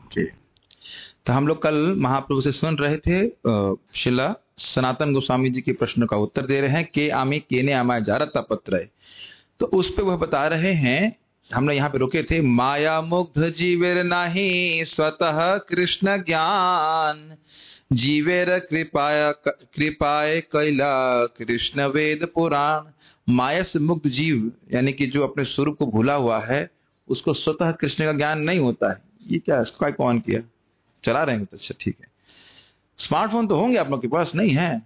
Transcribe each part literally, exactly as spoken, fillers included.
Okay, तो हम लोग कल महाप्रभु से सुन रहे थे शिला सनातन गोस्वामी जी के प्रश्न का उत्तर दे रहे हैं के आमी केने आमाय जारता पत्र है। तो उस पे वह बता रहे हैं, हमने यहाँ पे रुके थे, माया मुग्ध जीवेर नाही स्वतः कृष्ण ज्ञान जीवेर कृपाय कृपाय कैला कृष्ण वेद पुराण। माया से मुक्त जीव यानी कि जो अपने स्वरूप को भूला हुआ है उसको स्वतः कृष्ण का ज्ञान नहीं होता है। ये क्या, इसका कौन किया? चला रहे हैं तो अच्छा ठीक है। स्मार्टफोन तो होंगे आप लोग के पास, नहीं है?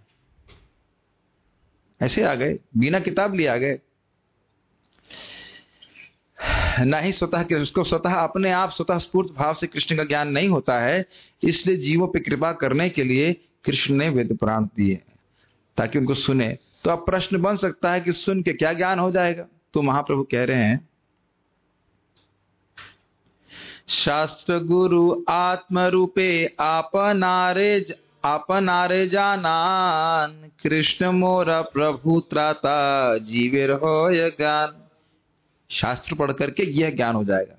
ऐसे आ गए, बिना किताब लिए आ गए। नहीं स्वतः, उसको स्वतः अपने आप स्वतः स्फूर्त भाव से कृष्ण का ज्ञान नहीं होता है, इसलिए जीवों पे कृपा करने के लिए कृष्ण ने वेद पुराण दिए ताकि उनको सुने। तो अब प्रश्न बन सकता है कि सुन के क्या ज्ञान हो जाएगा? तो महाप्रभु कह रहे हैं, शास्त्र गुरु आत्म रूपे आपनारे आपनारे जानान कृष्ण मोरा प्रभु त्राता जीवेर होय ज्ञान। शास्त्र पढ़ करके यह ज्ञान हो जाएगा।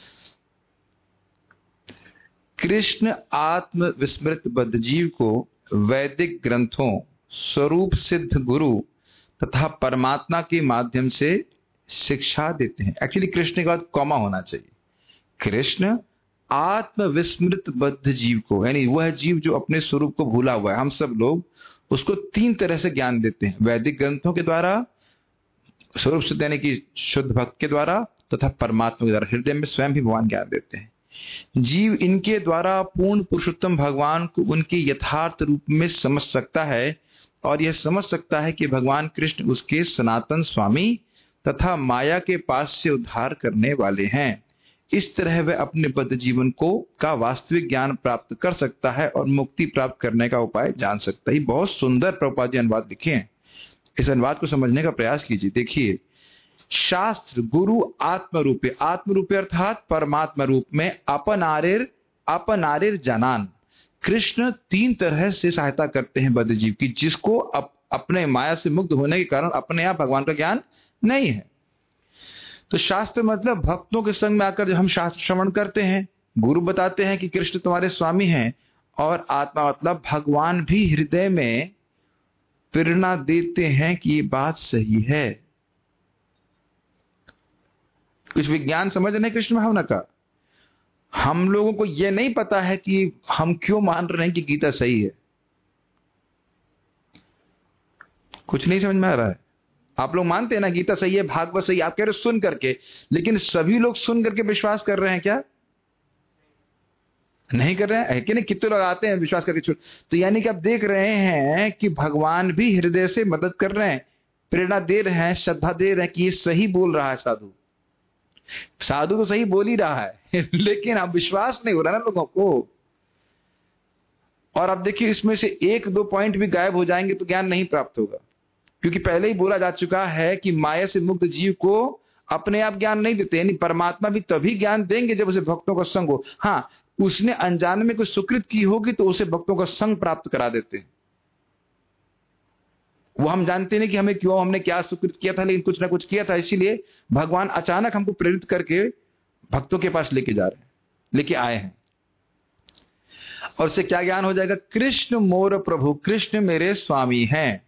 कृष्ण आत्म विस्मृत बद्ध जीव को वैदिक ग्रंथों, स्वरूप सिद्ध गुरु तथा परमात्मा के माध्यम से शिक्षा देते हैं। एक्चुअली कृष्ण के बाद कॉमा होना चाहिए। कृष्ण आत्म विस्मृत बद्ध जीव को, यानी वह जीव जो अपने स्वरूप को भूला हुआ है, हम सब लोग उसको तीन तरह से ज्ञान देते हैं, वैदिक ग्रंथों के द्वारा, स्वरूप सिद्ध यानी कि शुद्ध भक्त के द्वारा तथा परमात्मा के द्वारा। हृदय में स्वयं भी भगवान ज्ञान देते हैं। जीव इनके द्वारा पूर्ण पुरुषोत्तम भगवान को उनके यथार्थ रूप में समझ सकता है और यह समझ सकता है कि भगवान कृष्ण उसके सनातन स्वामी तथा माया के पास से उद्धार करने वाले हैं। इस तरह वह अपने बद्ध जीवन को का वास्तविक ज्ञान प्राप्त कर सकता है और मुक्ति प्राप्त करने का उपाय जान सकता है। बहुत सुंदर प्रभुपाद जी अनुवाद लिखे हैं, इस अनुवाद को समझने का प्रयास कीजिए। देखिए, शास्त्र गुरु आत्म रूपे, आत्म रूपे अर्थात परमात्मा रूप में, अपनारेर अपनारेर जनान, कृष्ण तीन तरह से सहायता करते हैं बद्ध जीव की, जिसको अप, अपने माया से मुक्त होने के कारण अपने आप भगवान का ज्ञान नहीं है। तो शास्त्र मतलब भक्तों के संग में आकर जब हम शास्त्र श्रवण करते हैं, गुरु बताते हैं कि कृष्ण तुम्हारे स्वामी हैं, और आत्मा मतलब भगवान भी हृदय में प्रेरणा देते हैं कि ये बात सही है। कुछ विज्ञान समझ रहे हैं कृष्ण भावना का। हम लोगों को यह नहीं पता है कि हम क्यों मान रहे हैं कि गीता सही है। कुछ नहीं समझ में आ रहा है। आप लोग मानते हैं ना गीता सही है, भागवत सही, आप कह रहे सुन करके, लेकिन सभी लोग सुन करके विश्वास कर रहे हैं क्या? नहीं कर रहे हैं कि नहीं? कितने लोग आते हैं विश्वास करके छोड़। तो यानी कि आप देख रहे हैं कि भगवान भी हृदय से मदद कर रहे हैं, प्रेरणा दे रहे हैं, श्रद्धा दे रहे हैं कि ये सही बोल रहा है। साधु साधु तो सही बोल ही रहा है लेकिन अब विश्वास नहीं हो रहा ना लोगों को। और अब देखिए, इसमें से एक दो पॉइंट भी गायब हो जाएंगे तो ज्ञान नहीं प्राप्त होगा, क्योंकि पहले ही बोला जा चुका है कि माया से मुक्त जीव को अपने आप ज्ञान नहीं देते, यानी परमात्मा भी तभी ज्ञान देंगे जब उसे भक्तों का संग हो। हाँ, उसने अनजाने में कोई सुकृत की होगी तो उसे भक्तों का संग प्राप्त करा देते हैं। वो हम जानते नहीं कि हमें क्यों, हमने क्या सुकृत किया था, लेकिन कुछ ना कुछ किया था, इसीलिए भगवान अचानक हमको प्रेरित करके भक्तों के पास लेके जा रहे हैं, लेके आए हैं। और उससे क्या ज्ञान हो जाएगा? कृष्ण मोर प्रभु, कृष्ण मेरे स्वामी हैं।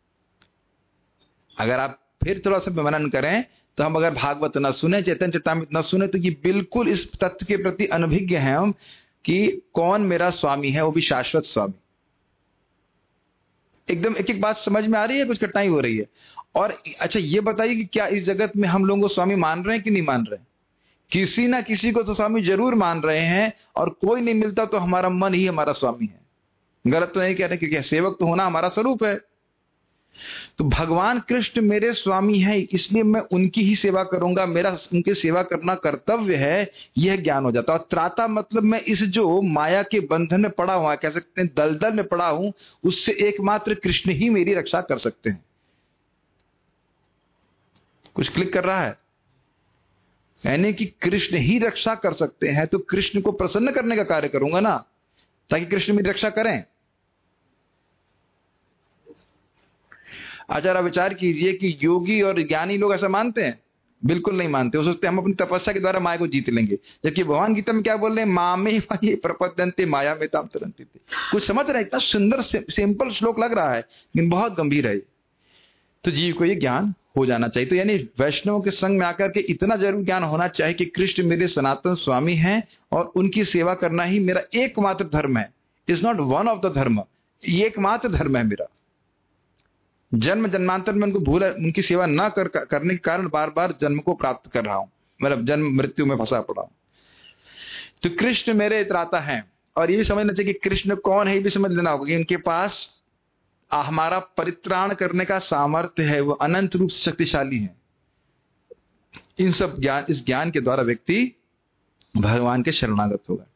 अगर आप फिर थोड़ा सा मनन करें तो हम अगर भागवत न सुने, चैतन्य चरितामृत न सुने, तो ये बिल्कुल इस तथ्य के प्रति अनभिज्ञ हैं हम कि कौन मेरा स्वामी है, वो भी शाश्वत स्वामी। एकदम एक एक बात समझ में आ रही है, कुछ कठिनाई हो रही है? और अच्छा ये बताइए कि क्या इस जगत में हम लोगों को स्वामी मान रहे हैं कि नहीं मान रहे हैं? किसी ना किसी को तो स्वामी जरूर मान रहे हैं, और कोई नहीं मिलता तो हमारा मन ही हमारा स्वामी है। गलत तो नहीं कह रहे, क्योंकि सेवक तो होना हमारा स्वरूप है। तो भगवान कृष्ण मेरे स्वामी हैं, इसलिए मैं उनकी ही सेवा करूंगा, मेरा उनकी सेवा करना कर्तव्य है, यह ज्ञान हो जाता है। और त्राता मतलब मैं इस जो माया के बंधन में पड़ा हुआ, कह सकते हैं दलदल में पड़ा हूं, उससे एकमात्र कृष्ण ही मेरी रक्षा कर सकते हैं। कुछ क्लिक कर रहा है? यानी कि कृष्ण ही रक्षा कर सकते हैं, तो कृष्ण को प्रसन्न करने का कार्य करूंगा ना, ताकि कृष्ण मेरी रक्षा करें। अच्छा, विचार कीजिए कि योगी और ज्ञानी लोग ऐसा मानते हैं बिल्कुल नहीं मानते। वो सोचते हैं हम अपनी तपस्या के द्वारा माया को जीत लेंगे, जबकि भगवान गीता में क्या बोल रहे हैं, मामे ये प्रपद्यन्ते माया में ताम तरन्ते थे। कुछ समझ रहे हैं? इतना सुंदर सिंपल श्लोक लग रहा है लेकिन बहुत गंभीर है। तो जीव को ये ज्ञान हो जाना चाहिए। तो यानी वैष्णव के संग में आकर के इतना जरूर ज्ञान होना चाहिए कि कृष्ण मेरे सनातन स्वामी हैं और उनकी सेवा करना ही मेरा एकमात्र धर्म है। Is not one of the dharma, ये एकमात्र धर्म है मेरा। जन्म जन्मांतर में उनको भूल उनकी सेवा न कर, करने के कारण बार बार जन्म को प्राप्त कर रहा हूं, मतलब जन्म मृत्यु में फंसा पड़ा हूं। तो कृष्ण मेरे त्राता हैं। और ये भी समझना चाहिए कि कृष्ण कौन है, ये भी समझ लेना होगा कि इनके पास हमारा परित्राण करने का सामर्थ्य है, वो अनंत रूप से शक्तिशाली है। इन सब ज्ञान, इस ज्ञान के द्वारा व्यक्ति भगवान के शरणागत होगा।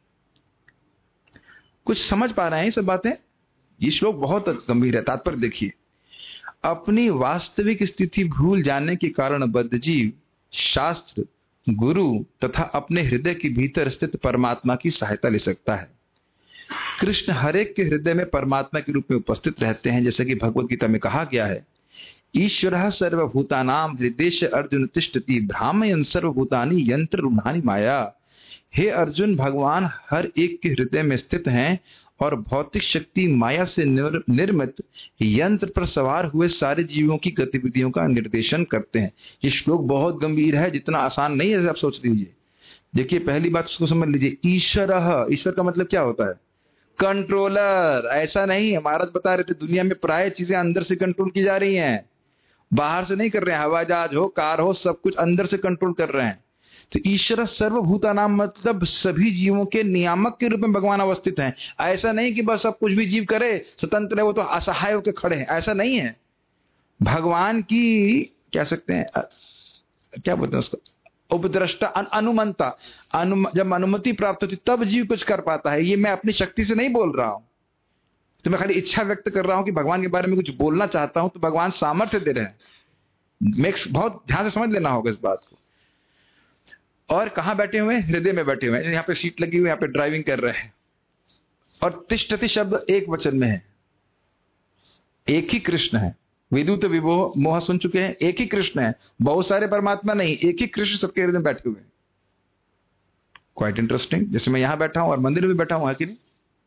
कुछ समझ पा रहे हैं ये सब बातें? ये श्लोक बहुत गंभीर है। तात्पर्य देखिए, अपनी वास्तविक स्थिति भूल जाने के कारण बद्धजीव शास्त्र, गुरु तथा अपने हृदय के भीतर स्थित परमात्मा की सहायता ले सकता है। कृष्ण हरेक के हृदय में परमात्मा के रूप में उपस्थित रहते हैं, जैसे कि भगवत गीता में कहा गया है, ईश्वरः सर्वभूतानां हृदयेश अर्जुन तिष्ठति भ्रामयन् सर्वभूतानि यंत्र रूढ़ानि माया। हे अर्जुन, भगवान हर एक के हृदय में स्थित हैं और भौतिक शक्ति माया से निर्मित यंत्र पर सवार हुए सारे जीवों की गतिविधियों का निर्देशन करते हैं। ये श्लोक बहुत गंभीर है, जितना आसान नहीं है जैसे आप सोच लीजिए। देखिए, पहली बात उसको समझ लीजिए, ईश्वरः, ईश्वर का मतलब क्या होता है? कंट्रोलर। ऐसा नहीं है, महाराज बता रहे थे दुनिया में प्राय चीजें अंदर से कंट्रोल की जा रही हैं, बाहर से नहीं कर रहे हैं। हवाई जहाज हो, कार हो, सब कुछ अंदर से कंट्रोल कर रहे हैं। तो ईश्वर सर्वभूतानाम मतलब सभी जीवों के नियामक के रूप में भगवान अवस्थित हैं। ऐसा नहीं कि बस सब कुछ भी जीव करे, स्वतंत्र है, वो तो असहाय होकर खड़े हैं, ऐसा नहीं है। भगवान की क्या सकते हैं, क्या बोलते हैं उसको, उपद्रष्टा, अनुमंता, अनु, जब अनुमति प्राप्त होती तब जीव कुछ कर पाता है। ये मैं अपनी शक्ति से नहीं बोल रहा हूं, तो मैं खाली इच्छा व्यक्त कर रहा हूं कि भगवान के बारे में कुछ बोलना चाहता हूं, तो भगवान सामर्थ्य दे रहे हैं। मिक्स बहुत ध्यान से समझ लेना होगा इस बात को। और कहां बैठे हुए हैं? हृदय में बैठे हुए हैं। यहाँ पे सीट लगी हुई, यहाँ पे ड्राइविंग कर रहे हैं। और तिष्ठति शब्द एक वचन में है, एक ही कृष्ण है। विदुत विभो मोह सुन चुके हैं, एक ही कृष्ण है, बहुत सारे परमात्मा नहीं, एक ही कृष्ण सबके हृदय में बैठे हुए हैं। Quite interesting. जैसे मैं यहां बैठा हूं और मंदिर में बैठा हूं, है कि नहीं?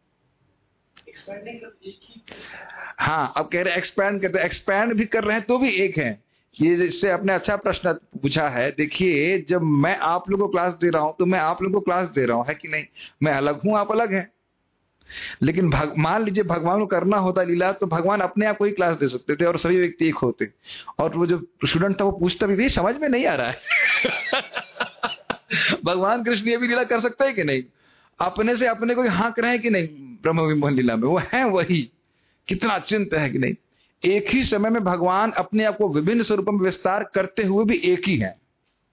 हाँ, अब कह रहे एक्सपैंड करते, एक्सपैंड भी कर रहे हैं तो भी एक है। ये जिससे आपने अच्छा प्रश्न पूछा है। देखिए, जब मैं आप लोगों को क्लास दे रहा हूं तो मैं आप लोगों को क्लास दे रहा हूं, है कि नहीं? मैं अलग हूं, आप अलग हैं। लेकिन मान लीजिए भगवान को करना होता लीला, तो भगवान अपने आप को ही क्लास दे सकते थे और सभी व्यक्ति एक होते। और वो जो स्टूडेंट था वो पूछता भी, समझ में नहीं आ रहा है। भगवान कृष्ण ये भी लीला कर सकता है कि नहीं? अपने से अपने को हाँक रहे हैं कि नहीं? ब्रह्म विमोहन लीला में वो है वही। कितना अचिंत है कि नहीं? एक ही समय में भगवान अपने आप को विभिन्न स्वरूपों में विस्तार करते हुए भी एक ही है।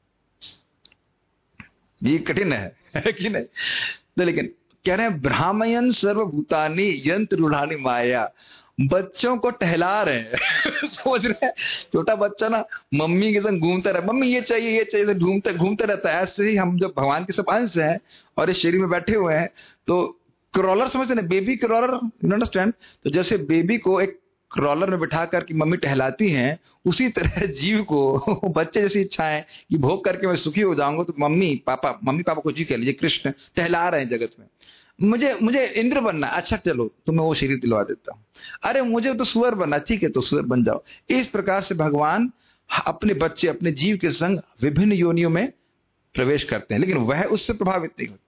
ये कठिन है, है कि नहीं? तो लेकिन कह रहे हैं भ्रामयन् सर्वभूतानि यंत्र रूढ़ानि माया। बच्चों को टहला रहे हैं। सोच रहे हैं छोटा बच्चा ना मम्मी के संग घूमता रहे, मम्मी ये चाहिए ये चाहिए, घूमता घूमता रहता है। ऐसे ही हम जब भगवान के सब अंश हैं और इस शरीर में बैठे हुए हैं, तो क्रॉलर समझते ना, बेबी क्रॉलर, यू अंडरस्टैंड? तो जैसे बेबी को एक क्रॉलर में बिठा कर की मम्मी टहलाती हैं, उसी तरह जीव को बच्चे जैसी इच्छाएं कि भोग करके मैं सुखी हो जाऊंगा, तो मम्मी पापा, मम्मी पापा को जी कह लीजिए, कृष्ण टहला रहे हैं जगत में। मुझे मुझे इंद्र बनना, अच्छा चलो तुम्हें वो शरीर दिलवा देता हूं। अरे मुझे तो सुअर बनना, ठीक है तो सुअर बन जाओ। इस प्रकार से भगवान अपने बच्चे, अपने जीव के संग विभिन्न योनियों में प्रवेश करते हैं, लेकिन वह उससे प्रभावित नहीं होते।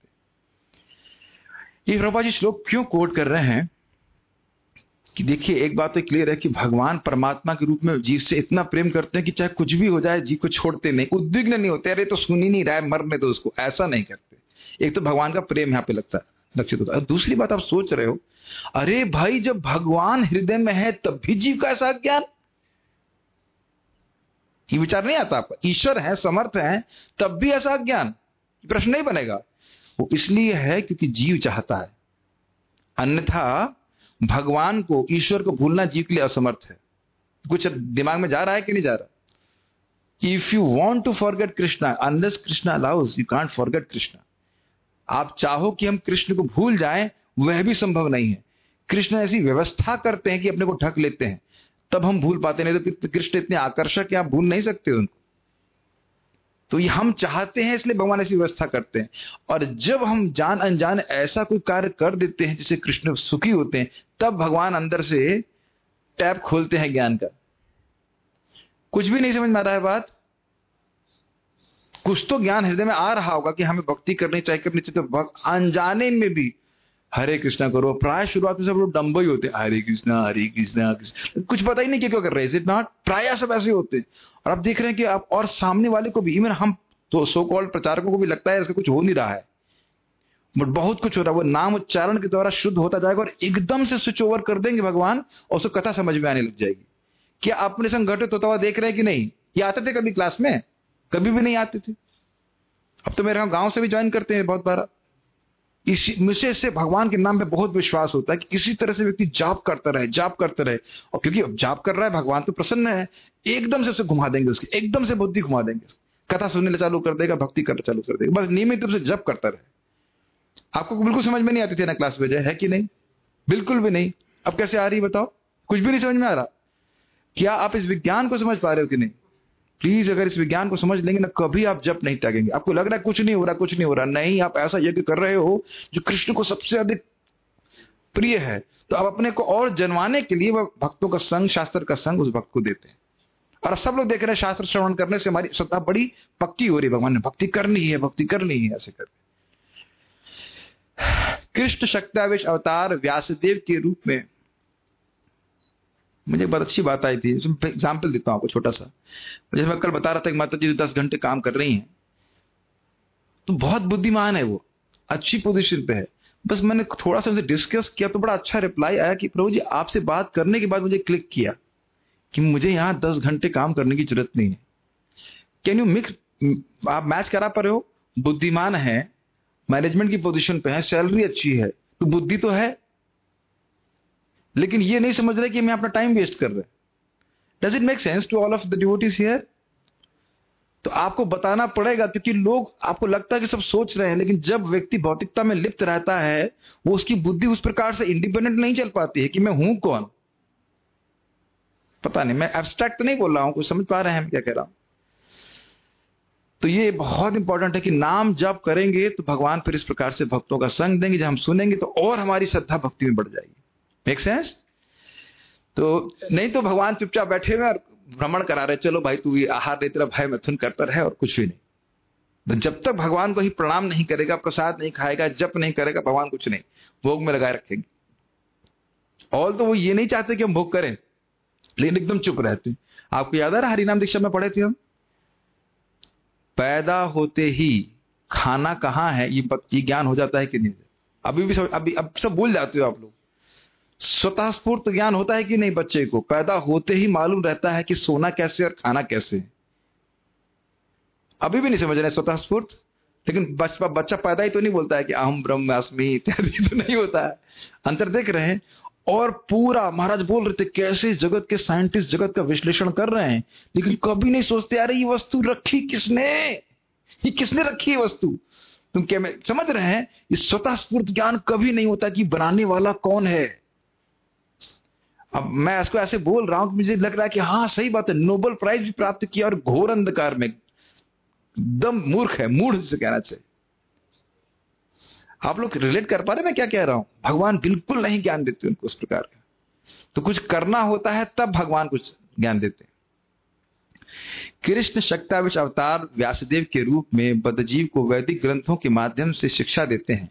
ये प्रभुपाद जी श्लोक क्यों कोट कर रहे हैं कि देखिए, एक बात तो क्लियर है कि भगवान परमात्मा के रूप में जीव से इतना प्रेम करते हैं कि चाहे कुछ भी हो जाए जीव को छोड़ते नहीं, उद्विग्न नहीं होते। अरे तो सुन ही नहीं रहा है, मरने दो उसको, ऐसा नहीं करते। एक तो भगवान का प्रेम यहाँ पे लगता है लक्षित होता है। दूसरी बात आप सोच रहे हो, अरे भाई जब भगवान हृदय में है तब भी जीव का ऐसा ज्ञान, ये विचार नहीं आता आपका? ईश्वर है, समर्थ है, तब भी ऐसा ज्ञान, प्रश्न नहीं बनेगा। वो इसलिए है क्योंकि जीव चाहता है, अन्यथा भगवान को, ईश्वर को भूलना जीव के लिए असमर्थ है। कुछ दिमाग में जा रहा है कि नहीं जा रहा? If you want to forget Krishna, unless Krishna allows, you can't forget Krishna. आप चाहो कि हम कृष्ण को भूल जाएं, वह भी संभव नहीं है। कृष्ण ऐसी व्यवस्था करते हैं कि अपने को ढक लेते हैं, तब हम भूल पाते। नहीं तो कृष्ण इतने आकर्षक है, आप भूल नहीं सकते उनको। तो ये हम चाहते हैं, इसलिए भगवान ऐसी व्यवस्था करते हैं। और जब हम जान अनजान ऐसा कोई कार्य कर देते हैं जिससे कृष्ण सुखी होते हैं, तब भगवान अंदर से टैप खोलते हैं ज्ञान का। कुछ भी नहीं समझ में आ रहा है बात, कुछ तो ज्ञान हृदय में आ रहा होगा कि हमें भक्ति करनी चाहिए करनी चाहिए, तो भक्त अनजाने में भी हरे कृष्णा करो। प्राय शुरुआत में सब लोग डम्बो ही होते हैं, हरे कृष्णा हरे कृष्णा कृष्ण, कुछ पता ही नहीं कि क्यों कर रहे हैं। इट नॉट, प्राय सब ऐसे होते हैं। और आप देख रहे हैं कि आप और सामने वाले को भी, इवन हम तो सो कॉल्ड प्रचारकों को भी लगता है इसका कुछ हो नहीं रहा है, बट बहुत कुछ हो रहा है। वो नाम उच्चारण के द्वारा शुद्ध होता जाएगा और एकदम से स्विच ओवर कर देंगे भगवान, और उसको कथा समझ में आने लग जाएगी। क्या अपने संग घटित होता हुआ देख रहे हैं कि नहीं? ये आते थे कभी क्लास में? कभी भी नहीं आते थे। अब तो मेरे गांव से भी ज्वाइन करते हैं बहुत बार। इसी मुझे से भगवान के नाम पे बहुत विश्वास होता है कि किसी तरह से व्यक्ति जाप करता रहे जाप करता रहे, और क्योंकि अब जाप कर रहा है भगवान तो प्रसन्न है, एकदम से उसे घुमा देंगे, उसकी एकदम से बुद्धि घुमा देंगे, कथा सुनने चालू कर देगा, भक्ति करना चालू कर देगा। बस नियमित रूप से जप करता रहे। आपको बिल्कुल समझ में नहीं आती थी ना क्लास में, है कि नहीं? बिल्कुल भी नहीं। अब कैसे आ रही बताओ? कुछ भी नहीं समझ में आ रहा। क्या आप इस विज्ञान को समझ पा रहे हो कि नहीं? प्लीज, अगर इस विज्ञान को समझ लेंगे ना, कभी आप जप नहीं त्यागेंगे। आपको लग रहा है कुछ नहीं हो रहा कुछ नहीं हो रहा, नहीं, आप ऐसा यज्ञ कर रहे हो जो कृष्ण को सबसे अधिक प्रिय है, तो आप अपने को और जनवाने के लिए वह भक्तों का संग, शास्त्र का संग उस भक्त को देते हैं। और सब लोग देख रहे हैं शास्त्र श्रवण करने से हमारी श्रद्धा बड़ी पक्की हो रही, भगवान ने भक्ति करनी है भक्ति करनी है ऐसे कर। कृष्ण शक्तावेश अवतार व्यासदेव के रूप में, मुझे बहुत अच्छी बात आई थी, एग्जाम्पल देता हूं आपको छोटा सा। जैसे मैं कल बता रहा था कि माता जी दस घंटे काम कर रही हैं, तो बहुत बुद्धिमान है, वो अच्छी पोजीशन पे है। बस मैंने थोड़ा सा उनसे डिस्कस किया तो बड़ा अच्छा रिप्लाई आया कि प्रभु जी आपसे बात करने के बाद मुझे क्लिक किया कि मुझे यहां दस घंटे काम करने की जरूरत नहीं है। कैन यू मिक्स, आप मैच करा पा रहे हो? बुद्धिमान है, मैनेजमेंट की पोजीशन पे है, सैलरी अच्छी है, तो बुद्धि तो है, लेकिन ये नहीं समझ रहे कि मैं अपना टाइम वेस्ट कर रहे। Does it make sense to all of the devotees here? तो आपको बताना पड़ेगा, क्योंकि लोग, आपको लगता है कि सब सोच रहे हैं, लेकिन जब व्यक्ति भौतिकता में लिप्त रहता है, वो उसकी बुद्धि उस प्रकार से इंडिपेंडेंट नहीं चल पाती है कि मैं हूं कौन। पता नहीं, मैं एब्स्ट्रैक्ट नहीं बोल रहा हूं, कुछ समझ पा रहे हैं मैं क्या कह रहा हूं? तो ये बहुत इंपॉर्टेंट है कि नाम जब करेंगे तो भगवान फिर इस प्रकार से भक्तों का संग देंगे, जब हम सुनेंगे तो और हमारी श्रद्धा भक्ति में बढ़ जाएगी। Make sense? तो नहीं तो भगवान चुपचाप बैठे हुए और भ्रमण करा रहे, चलो भाई तू ये आहार ले, तेरा भाई मैथुन करता रहे और कुछ भी नहीं। तो जब तक भगवान को ही प्रणाम नहीं करेगा, प्रसाद नहीं खाएगा, जप नहीं करेगा, भगवान कुछ नहीं, भोग में लगाए रखेंगे। और तो वो ये नहीं चाहते कि हम भोग करें, लेकिन एकदम चुप रहते हैं। आपको याद आ रहा हरिनाम दीक्षा में पढ़े थे हम, पैदा होते ही खाना कहाँ है ये ज्ञान हो जाता है कि नहीं? अभी भी सब, अभी अब सब भूल जाते हो आप लोग। स्वतः स्फूर्त ज्ञान होता है कि नहीं? बच्चे को पैदा होते ही मालूम रहता है कि सोना कैसे और खाना कैसे। अभी भी नहीं समझ रहे स्वतः स्फूर्त, लेकिन बच्चा बच्चा पैदा ही तो नहीं बोलता है कि अहम ब्रह्मास्मि इत्यादि, तो नहीं होता है। अंतर देख रहे हैं। और पूरा महाराज बोल रहे थे कैसे जगत के साइंटिस्ट जगत का विश्लेषण कर रहे हैं, लेकिन कभी नहीं सोचते यार ये वस्तु रखी किसने, ये किसने रखी है वस्तु। तुम क्या मैं समझ रहे हैं? इस स्वतः स्फूर्त ज्ञान कभी नहीं होता कि बनाने वाला कौन है। अब मैं इसको ऐसे बोल रहा हूं कि मुझे लग रहा है कि हाँ सही बात है, नोबेल प्राइज भी प्राप्त किया और घोर अंधकार में, एकदम मूर्ख है, मूढ़ से कहना चाहिए। आप लोग रिलेट कर पा रहे मैं क्या कह रहा हूं? भगवान बिल्कुल नहीं ज्ञान देते उनको उस प्रकार का। तो कुछ करना होता है तब भगवान कुछ ज्ञान देते। कृष्ण शक्तावेश अवतार व्यासदेव के रूप में बद्धजीव को वैदिक ग्रंथों के माध्यम से शिक्षा देते हैं।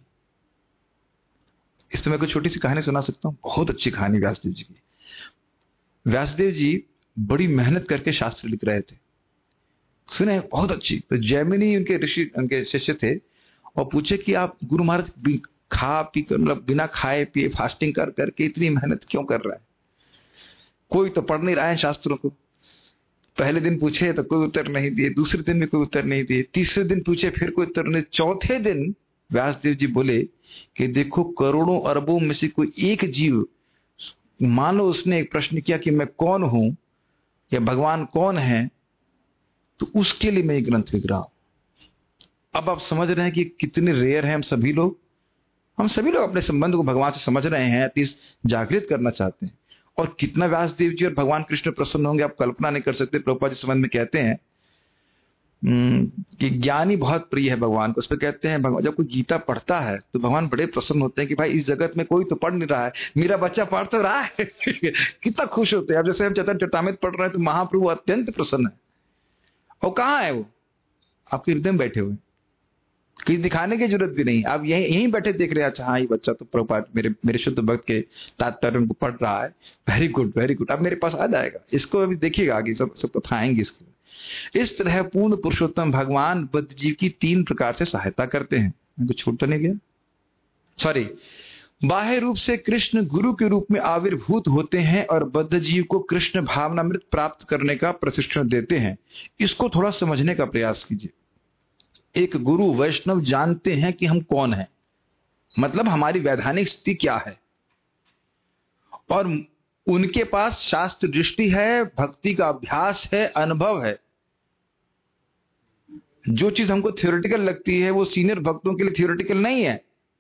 इस पर मैं कुछ छोटी सी कहानी सुना सकता हूं, बहुत अच्छी कहानी व्यासदेव जी की। व्यासदेव जी बड़ी मेहनत करके शास्त्र लिख रहे थे, सुने बहुत अच्छी। तो जैमिनी उनके ऋषि, उनके शिष्य थे, और पूछे कि आप गुरु महाराज खा पी कर, मतलब बिना खाए पिए फास्टिंग कर करके इतनी मेहनत क्यों कर रहा है? कोई तो पढ़ नहीं रहा है शास्त्रों को। पहले दिन पूछे तो कोई उत्तर नहीं दिए, दूसरे दिन भी कोई उत्तर नहीं दिए, तीसरे दिन पूछे फिर कोई उत्तर नहीं, चौथे दिन व्यासदेव जी बोले कि देखो करोड़ों अरबों में से कोई एक जीव, मान लो उसने एक प्रश्न किया कि मैं कौन हूं या भगवान कौन है, तो उसके लिए मैं एक ग्रंथ लिख रहा हूं। अब आप समझ रहे हैं कि कितने रेयर हैं हम सभी लोग। हम सभी लोग अपने संबंध को भगवान से समझ रहे हैं, एटलीस्ट जागृत करना चाहते हैं। और कितना व्यासदेव जी और भगवान कृष्ण प्रसन्न होंगे आप कल्पना नहीं कर सकते। प्रभुपाद जी संबंध में कहते हैं, कि ज्ञानी बहुत प्रिय है भगवान को। उस पर कहते हैं भगवान, जब कोई गीता पढ़ता है तो भगवान बड़े प्रसन्न होते हैं कि भाई इस जगत में कोई तो पढ़ नहीं रहा है, मेरा बच्चा पढ़ तो रहा है। कितना खुश होते हैं। अब जैसे हम चैतन्य चरितामृत पढ़ रहे हैं तो महाप्रभु अत्यंत प्रसन्न है। और कहाँ है वो? आपके हृदय में बैठे हुए, कहीं दिखाने की जरूरत भी नहीं। आप यहीं यहीं बैठे देख रहे हैं, अच्छा हाँ ये बच्चा तो प्रभुपाद मेरे मेरे शुद्ध भक्त के तात्पर्य को पढ़ रहा है, वेरी गुड वेरी गुड, अब मेरे पास आ जाएगा। इसको अभी देखिएगा आगे सब सब कथा आएंगी इसके। इस तरह पूर्ण पुरुषोत्तम भगवान बद्ध जीव की तीन प्रकार से सहायता करते हैं। कुछ छूट तो नहीं गया? सॉरी, बाह्य रूप से कृष्ण गुरु के रूप में आविर्भूत होते हैं और बद्ध जीव को कृष्ण भावनामृत प्राप्त करने का प्रशिक्षण देते हैं। इसको थोड़ा समझने का प्रयास कीजिए। एक गुरु वैष्णव जानते हैं कि हम कौन हैं, मतलब हमारी वैधानिक स्थिति क्या है, और उनके पास शास्त्र दृष्टि है, भक्ति का अभ्यास है, अनुभव है। जो चीज हमको थ्योरेटिकल लगती है वो सीनियर भक्तों के लिए थ्योरेटिकल नहीं है।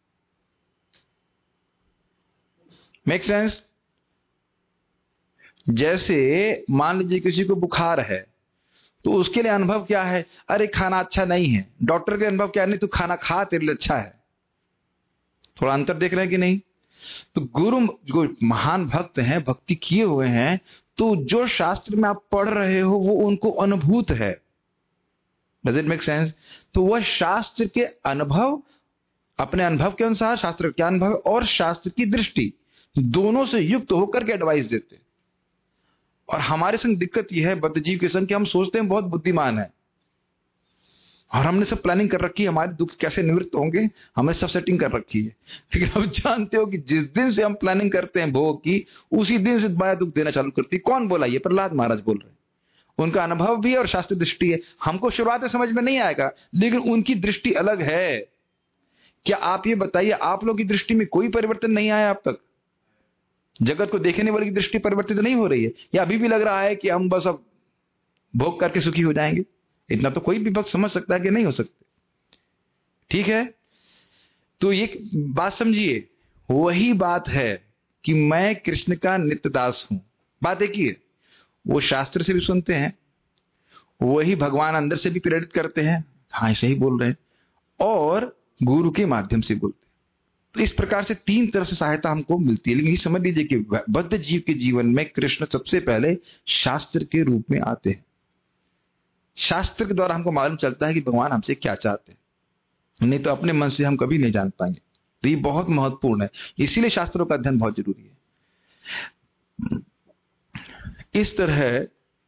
Make sense? जैसे मान लीजिए किसी को बुखार है तो उसके लिए अनुभव क्या है? अरे खाना अच्छा नहीं है। डॉक्टर के अनुभव क्या है? नहीं तू खाना खा, तेरे लिए अच्छा है। थोड़ा अंतर देख रहे हैं कि नहीं? तो गुरु जो महान भक्त हैं, भक्ति किए हुए हैं, तो जो शास्त्र में आप पढ़ रहे हो वो उनको अनुभूत है। Does it make sense? तो वह शास्त्र के अनुभव, अपने अनुभव के अनुसार शास्त्र का अनुभव और शास्त्र की दृष्टि दोनों से युक्त होकर के एडवाइस देते। और हमारे संग दिक्कत यह है बद्ध जीव के संग कि हम सोचते हैं बहुत बुद्धिमान है और हमने सब प्लानिंग कर रखी है, हमारे दुख कैसे निवृत्त होंगे, हमने सब सेटिंग कर रखी है। लेकिन आप जानते हो कि जिस दिन से हम प्लानिंग करते हैं भोग की, उसी दिन से माया दुख देना चालू करती है। कौन बोला? ये प्रहलाद महाराज बोल रहे हैं। उनका अनुभव भी और शास्त्र दृष्टि है। हमको शुरुआत में समझ में नहीं आएगा, लेकिन उनकी दृष्टि अलग है। क्या आप ये बताइए, आप लोग की दृष्टि में कोई परिवर्तन नहीं आया अब तक? जगत को देखने वाली की दृष्टि परिवर्तित नहीं हो रही है, या अभी भी लग रहा है कि हम बस अब भोग करके सुखी हो जाएंगे? इतना तो कोई भी भक्त समझ सकता है कि नहीं हो सकते। ठीक है, तो ये बात समझिए, वही बात है कि मैं कृष्ण का नित्य दास हूं। बात एक ही है, वो शास्त्र से भी सुनते हैं, वही भगवान अंदर से भी प्रेरित करते हैं, हाँ ऐसे ही बोल रहे हैं, और गुरु के माध्यम से बोलते हैं। तो इस प्रकार से तीन तरह से सहायता हमको मिलती है। लेकिन ये समझ लीजिए कि बद्ध जीव के जीवन में कृष्ण सबसे पहले शास्त्र के रूप में आते हैं। शास्त्र के द्वारा हमको मालूम चलता है कि भगवान हमसे क्या चाहते हैं, नहीं तो अपने मन से हम कभी नहीं जान पाएंगे। तो ये बहुत महत्वपूर्ण है, इसीलिए शास्त्रों का अध्ययन बहुत जरूरी है। इस तरह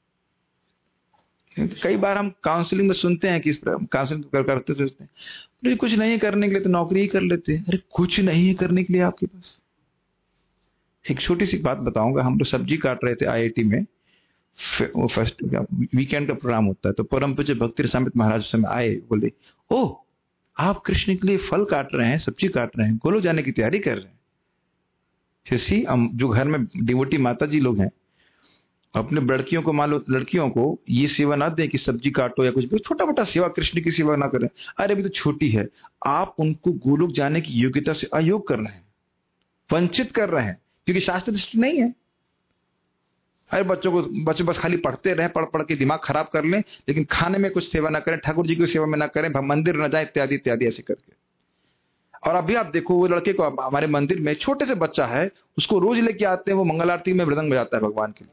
कई बार हम काउंसलिंग में सुनते हैं कि इस काउंसलिंग करते सोचते हैं अरे कुछ नहीं है करने के लिए तो नौकरी ही कर लेते हैं। अरे कुछ नहीं है करने के लिए आपके पास। एक छोटी सी बात बताऊंगा, हम लोग सब्जी काट रहे थे आईआईटी में, वो फर्स्ट वीकेंड का प्रोग्राम होता है, तो परम पूज्य भक्ति रसामृत महाराज उस समय आए, बोले ओह आप कृष्ण के लिए फल काट रहे हैं, सब्जी काट रहे हैं, गोलोक जाने की तैयारी कर रहे हैं। जैसी जो घर में डिवोटी माता जी लोग हैं, अपने लड़कियों को मान लो, लड़कियों को ये सेवा ना दें कि सब्जी काटो या कुछ भी, छोटा मोटा सेवा कृष्ण की सेवा ना करें। अरे अभी तो छोटी है, आप उनको गोलोक जाने की योग्यता से अयोग कर रहे हैं, वंचित कर रहे हैं, क्योंकि शास्त्र दृष्टि नहीं है। अरे बच्चों को, बच्चे बस खाली पढ़ते रहे, पढ़ पढ़ के दिमाग खराब कर लें, लेकिन खाने में कुछ सेवा ना करें, ठाकुर जी की सेवा में ना करें, मंदिर न जाए, इत्यादि इत्यादि ऐसे करके। और अभी आप देखो वो लड़के को, हमारे मंदिर में छोटे से बच्चा है, उसको रोज लेके आते हैं, वो मंगल आरती में मृदंग बजाता है भगवान के लिए।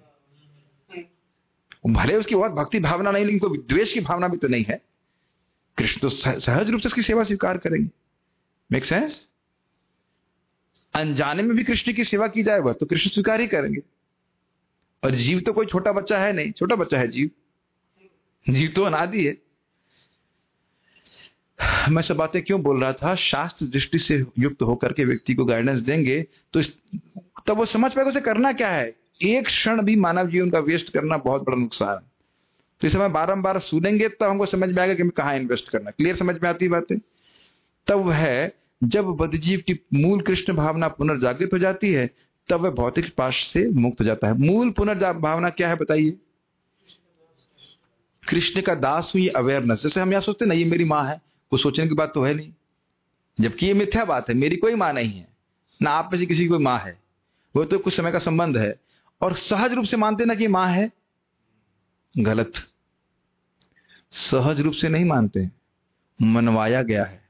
भले उसकी बहुत भक्ति भावना नहीं, लेकिन कोई द्वेष की भावना भी तो नहीं है। कृष्ण तो सहज रूप से उसकी सेवा स्वीकार करेंगे। Make sense? अनजाने में भी कृष्ण की सेवा की जाए वह तो कृष्ण स्वीकार ही करेंगे। और जीव तो कोई छोटा बच्चा है नहीं, छोटा बच्चा है जीव, जीव तो अनादि है। मैं सब बातें क्यों बोल रहा था? शास्त्र दृष्टि से युक्त होकर के व्यक्ति को गाइडेंस देंगे तो इस, तब वो समझ पाएगा उसे करना क्या है। एक क्षण भी मानव जीवन का वेस्ट करना बहुत बड़ा नुकसान है। तो इसे मैं बारंबार सुनेंगे तब हमको समझ में आएगा कि मैं कहाँ इन्वेस्ट करना। क्लियर समझ में आती बातें? तब है जब बद्धजीव की मूल कृष्ण भावना पुनर्जागृत हो जाती है, तब वह भौतिक पाश से मुक्त हो जाता है। मूल पुनर्भावना क्या है बताइए? कृष्ण का दास हुई अवेयरनेस। जैसे हम यहाँ सोचते ना ये मेरी माँ है, वो सोचने की बात तो है नहीं, जबकि ये मिथ्या बात है। मेरी कोई माँ नहीं है, ना आप में से किसी की कोई माँ है, वो तो कुछ समय का संबंध है। और सहज रूप से मानते ना कि माँ है, गलत। सहज रूप से नहीं मानते हैं, मनवाया गया है।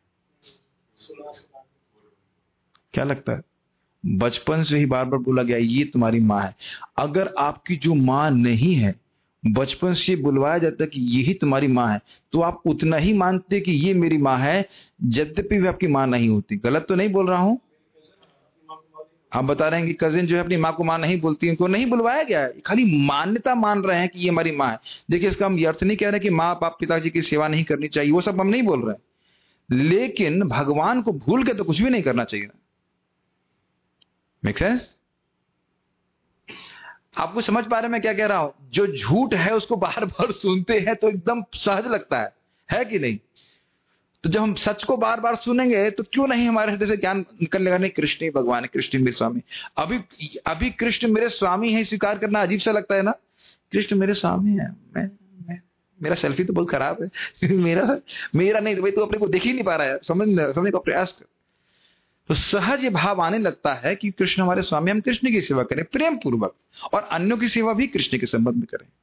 क्या लगता है? बचपन से ही बार बार बोला गया ये तुम्हारी माँ है। अगर आपकी जो माँ नहीं है, बचपन से बुलवाया जाता है कि यही तुम्हारी माँ है, तो आप उतना ही मानते कि ये मेरी माँ है, यद्यपि भी आपकी माँ नहीं होती। गलत तो नहीं बोल रहा हूं? आप बता रहे हैं कि कजिन जो है अपनी माँ को माँ नहीं बोलती, उनको नहीं बुलवाया गया है, खाली मान्यता मान रहे हैं कि ये हमारी माँ है। देखिए, इसका हम ये अर्थ नहीं कह रहे कि माँ बाप पिताजी की सेवा नहीं करनी चाहिए, वो सब हम नहीं बोल रहे हैं, लेकिन भगवान को भूल के तो कुछ भी नहीं करना चाहिए। Make sense? आपको समझ पा रहे हैं मैं क्या कह रहा हूं? जो झूठ है उसको बार बार सुनते हैं तो एकदम सहज लगता है, है कि नहीं? तो जब हम सच को बार बार सुनेंगे तो क्यों नहीं हमारे हृदय से ज्ञान निकलने लगा, नहीं कृष्ण ही भगवान है, कृष्ण मेरे स्वामी। अभी अभी कृष्ण मेरे स्वामी है स्वीकार करना अजीब सा लगता है ना। कृष्ण मेरे स्वामी है, मैं, मैं मेरा सेल्फी तो बहुत खराब है मेरा मेरा नहीं, भाई तो अपने को देख ही नहीं पा रहा है, समझ समझने का प्रयास कर। तो सहज ये भाव आने लगता है कि कृष्ण हमारे स्वामी, हम कृष्ण की सेवा करें प्रेम पूर्वक, और अन्यों की सेवा भी कृष्ण के संबंध में करें।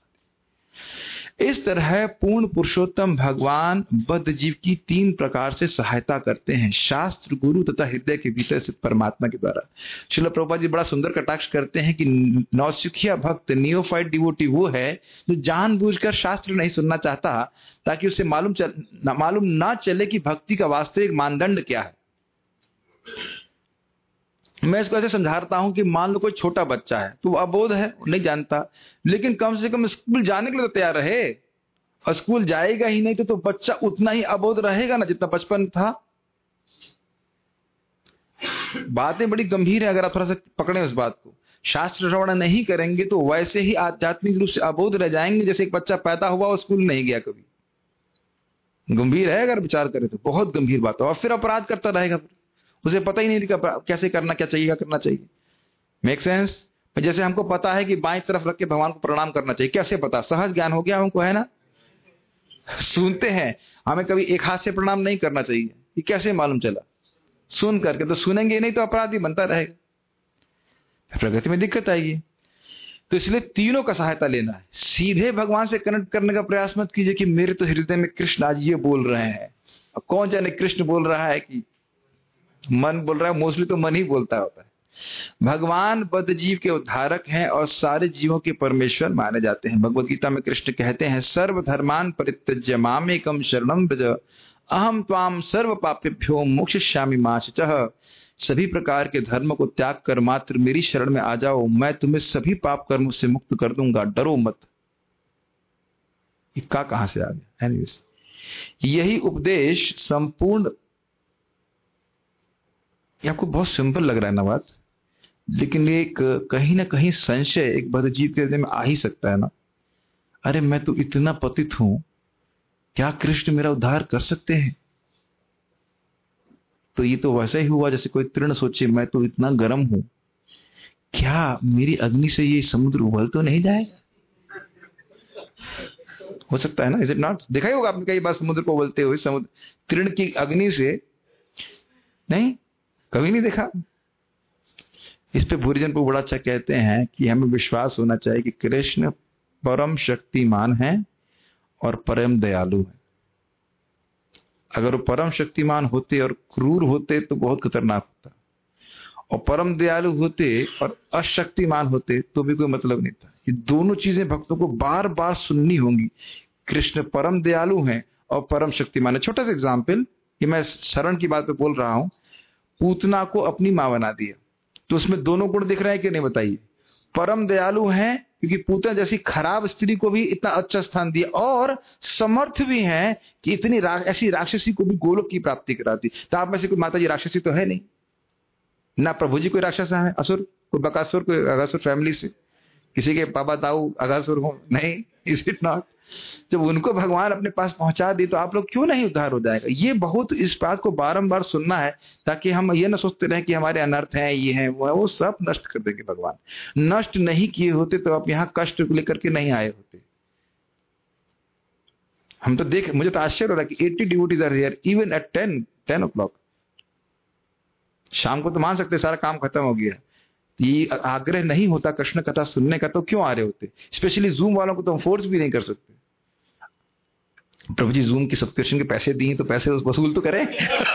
इस तरह पूर्ण पुरुषोत्तम भगवान बद्ध जीव की तीन प्रकार से सहायता करते हैं, शास्त्र, गुरु तथा हृदय के भीतर स्थित परमात्मा के द्वारा। श्रील प्रभुपाद जी बड़ा सुंदर कटाक्ष करते हैं कि नौसिखिया भक्त, नियोफाइट डिवोटी वो है जो जानबूझकर शास्त्र नहीं सुनना चाहता, ताकि उसे मालूम चल, मालूम ना चले कि भक्ति का वास्तविक मानदंड क्या है। मैं इसको ऐसे समझाता हूं कि मान लो कोई छोटा बच्चा है, तो वो अबोध है, नहीं जानता, लेकिन कम से कम स्कूल जाने के लिए तो तैयार रहे। और स्कूल जाएगा ही नहीं तो, तो बच्चा उतना ही अबोध रहेगा ना जितना बचपन था। बातें बड़ी गंभीर है, अगर आप थोड़ा सा पकड़े उस बात को। शास्त्र श्रवण नहीं करेंगे तो वैसे ही आध्यात्मिक रूप से अबोध रह जाएंगे जैसे एक बच्चा पैदा हुआ और स्कूल नहीं गया कभी। गंभीर है, अगर विचार करें तो बहुत गंभीर बात है। और फिर अपराध करता रहेगा, उसे पता ही नहीं कैसे करना, क्या चाहिए, क्या करना चाहिए। Make sense? जैसे हमको पता है कि बाएं तरफ रख के भगवान को प्रणाम करना चाहिए, कैसे पता? सहज ज्ञान हो गया हमको, है ना? सुनते हैं, हमें कभी एक हाथ से प्रणाम नहीं करना चाहिए, ये कैसे मालूम चला? सुन करके। तो सुनेंगे नहीं तो अपराध ही बनता रहेगा, प्रगति में दिक्कत आएगी। तो इसलिए तीनों का सहायता लेना है। सीधे भगवान से कनेक्ट करने का प्रयास मत कीजिए कि मेरे तो हृदय में कृष्ण आज ये बोल रहे हैं। अब कौन जाने कृष्ण बोल रहा है कि मन बोल रहा है, मोस्टली तो मन ही बोलता होता है। भगवान बद्ध जीव के उद्धारक हैं और सारे जीवों के परमेश्वर माने जाते हैं। भगवद गीता में कृष्ण कहते हैं, सर्व धर्मान परित्यज्य मामेकम शरणं व्रज अहम त्वाम सर्व पापेभ्यो मोक्षयिष्यामि मा शुचः। सभी प्रकार के धर्म को त्याग कर मात्र मेरी शरण में आ जाओ, मैं तुम्हें सभी पाप कर्मों से मुक्त कर दूंगा, डरो मत। इक्का कहां से आ गया? एनीवेज, यही उपदेश संपूर्ण, ये आपको बहुत सिंपल लग रहा है ना बात, लेकिन एक कहीं ना कहीं संशय एक बद्ध जीव के हृदय में आ ही सकता है ना। अरे मैं तो इतना पतित हूं, क्या कृष्ण मेरा उद्धार कर सकते हैं? तो ये तो वैसा ही हुआ जैसे कोई तृण सोचे, मैं तो इतना गर्म हूं, क्या मेरी अग्नि से ये समुद्र उबल तो नहीं जाएगा? हो सकता है ना, इज इट नॉट? देखा ही होगा आपने कई बार समुद्र को उबलते हुए, समुद्र तृण की अग्नि से। नहीं, कभी नहीं देखा। इस पे भूरिजन को बड़ा अच्छा कहते हैं कि हमें विश्वास होना चाहिए कि कृष्ण परम शक्तिमान है और परम दयालु है। अगर वो परम शक्तिमान होते और क्रूर होते तो बहुत खतरनाक होता, और परम दयालु होते और अशक्तिमान होते तो भी कोई मतलब नहीं था। ये दोनों चीजें भक्तों को बार बार सुननी होंगी। कृष्ण परम दयालु हैं और परम शक्तिमान है। छोटा सा एग्जाम्पल, ये मैं शरण की बात पे बोल रहा हूं। पूतना को अपनी मां बना दिया, तो उसमें दोनों गुण दिख रहे हैं कि नहीं बताइए? परम दयालु हैं क्योंकि पूतना जैसी खराब स्त्री को भी इतना अच्छा स्थान दिया, और समर्थ भी हैं कि इतनी रा, ऐसी राक्षसी को भी गोलोक की प्राप्ति करा दी। तो आप में से कोई माता जी राक्षसी तो है नहीं ना? प्रभु जी कोई राक्षस है? असुर? कोई बकासुर, कोई अगासुर फैमिली से किसी के पापा ताऊ अगासुर हो? नहीं, इज इट नॉट? जब उनको भगवान अपने पास पहुंचा दी तो आप लोग क्यों नहीं उद्धार हो जाएगा? ये बहुत इस बात को बारंबार सुनना है, ताकि हम ये ना सोचते रहे कि हमारे अनर्थ हैं, ये हैं, वो है। वो सब नष्ट कर देंगे भगवान। नष्ट नहीं किए होते तो आप यहाँ कष्ट लेकर के नहीं आए होते। हम तो देख, मुझे तो आश्चर्य हो रहा है कि अस्सी devotees are here even at ten ten o'clock. शाम को तो मान सकते सारा काम खत्म हो गया, ये आग्रह नहीं होता कृष्ण कथा सुनने का, तो क्यों आ रहे होते? स्पेशली जूम वालों को तो हम फोर्स भी नहीं कर सकते। प्रभु जी जूम की सब्सक्रिप्शन के पैसे दिए तो पैसे वसूल तो करें।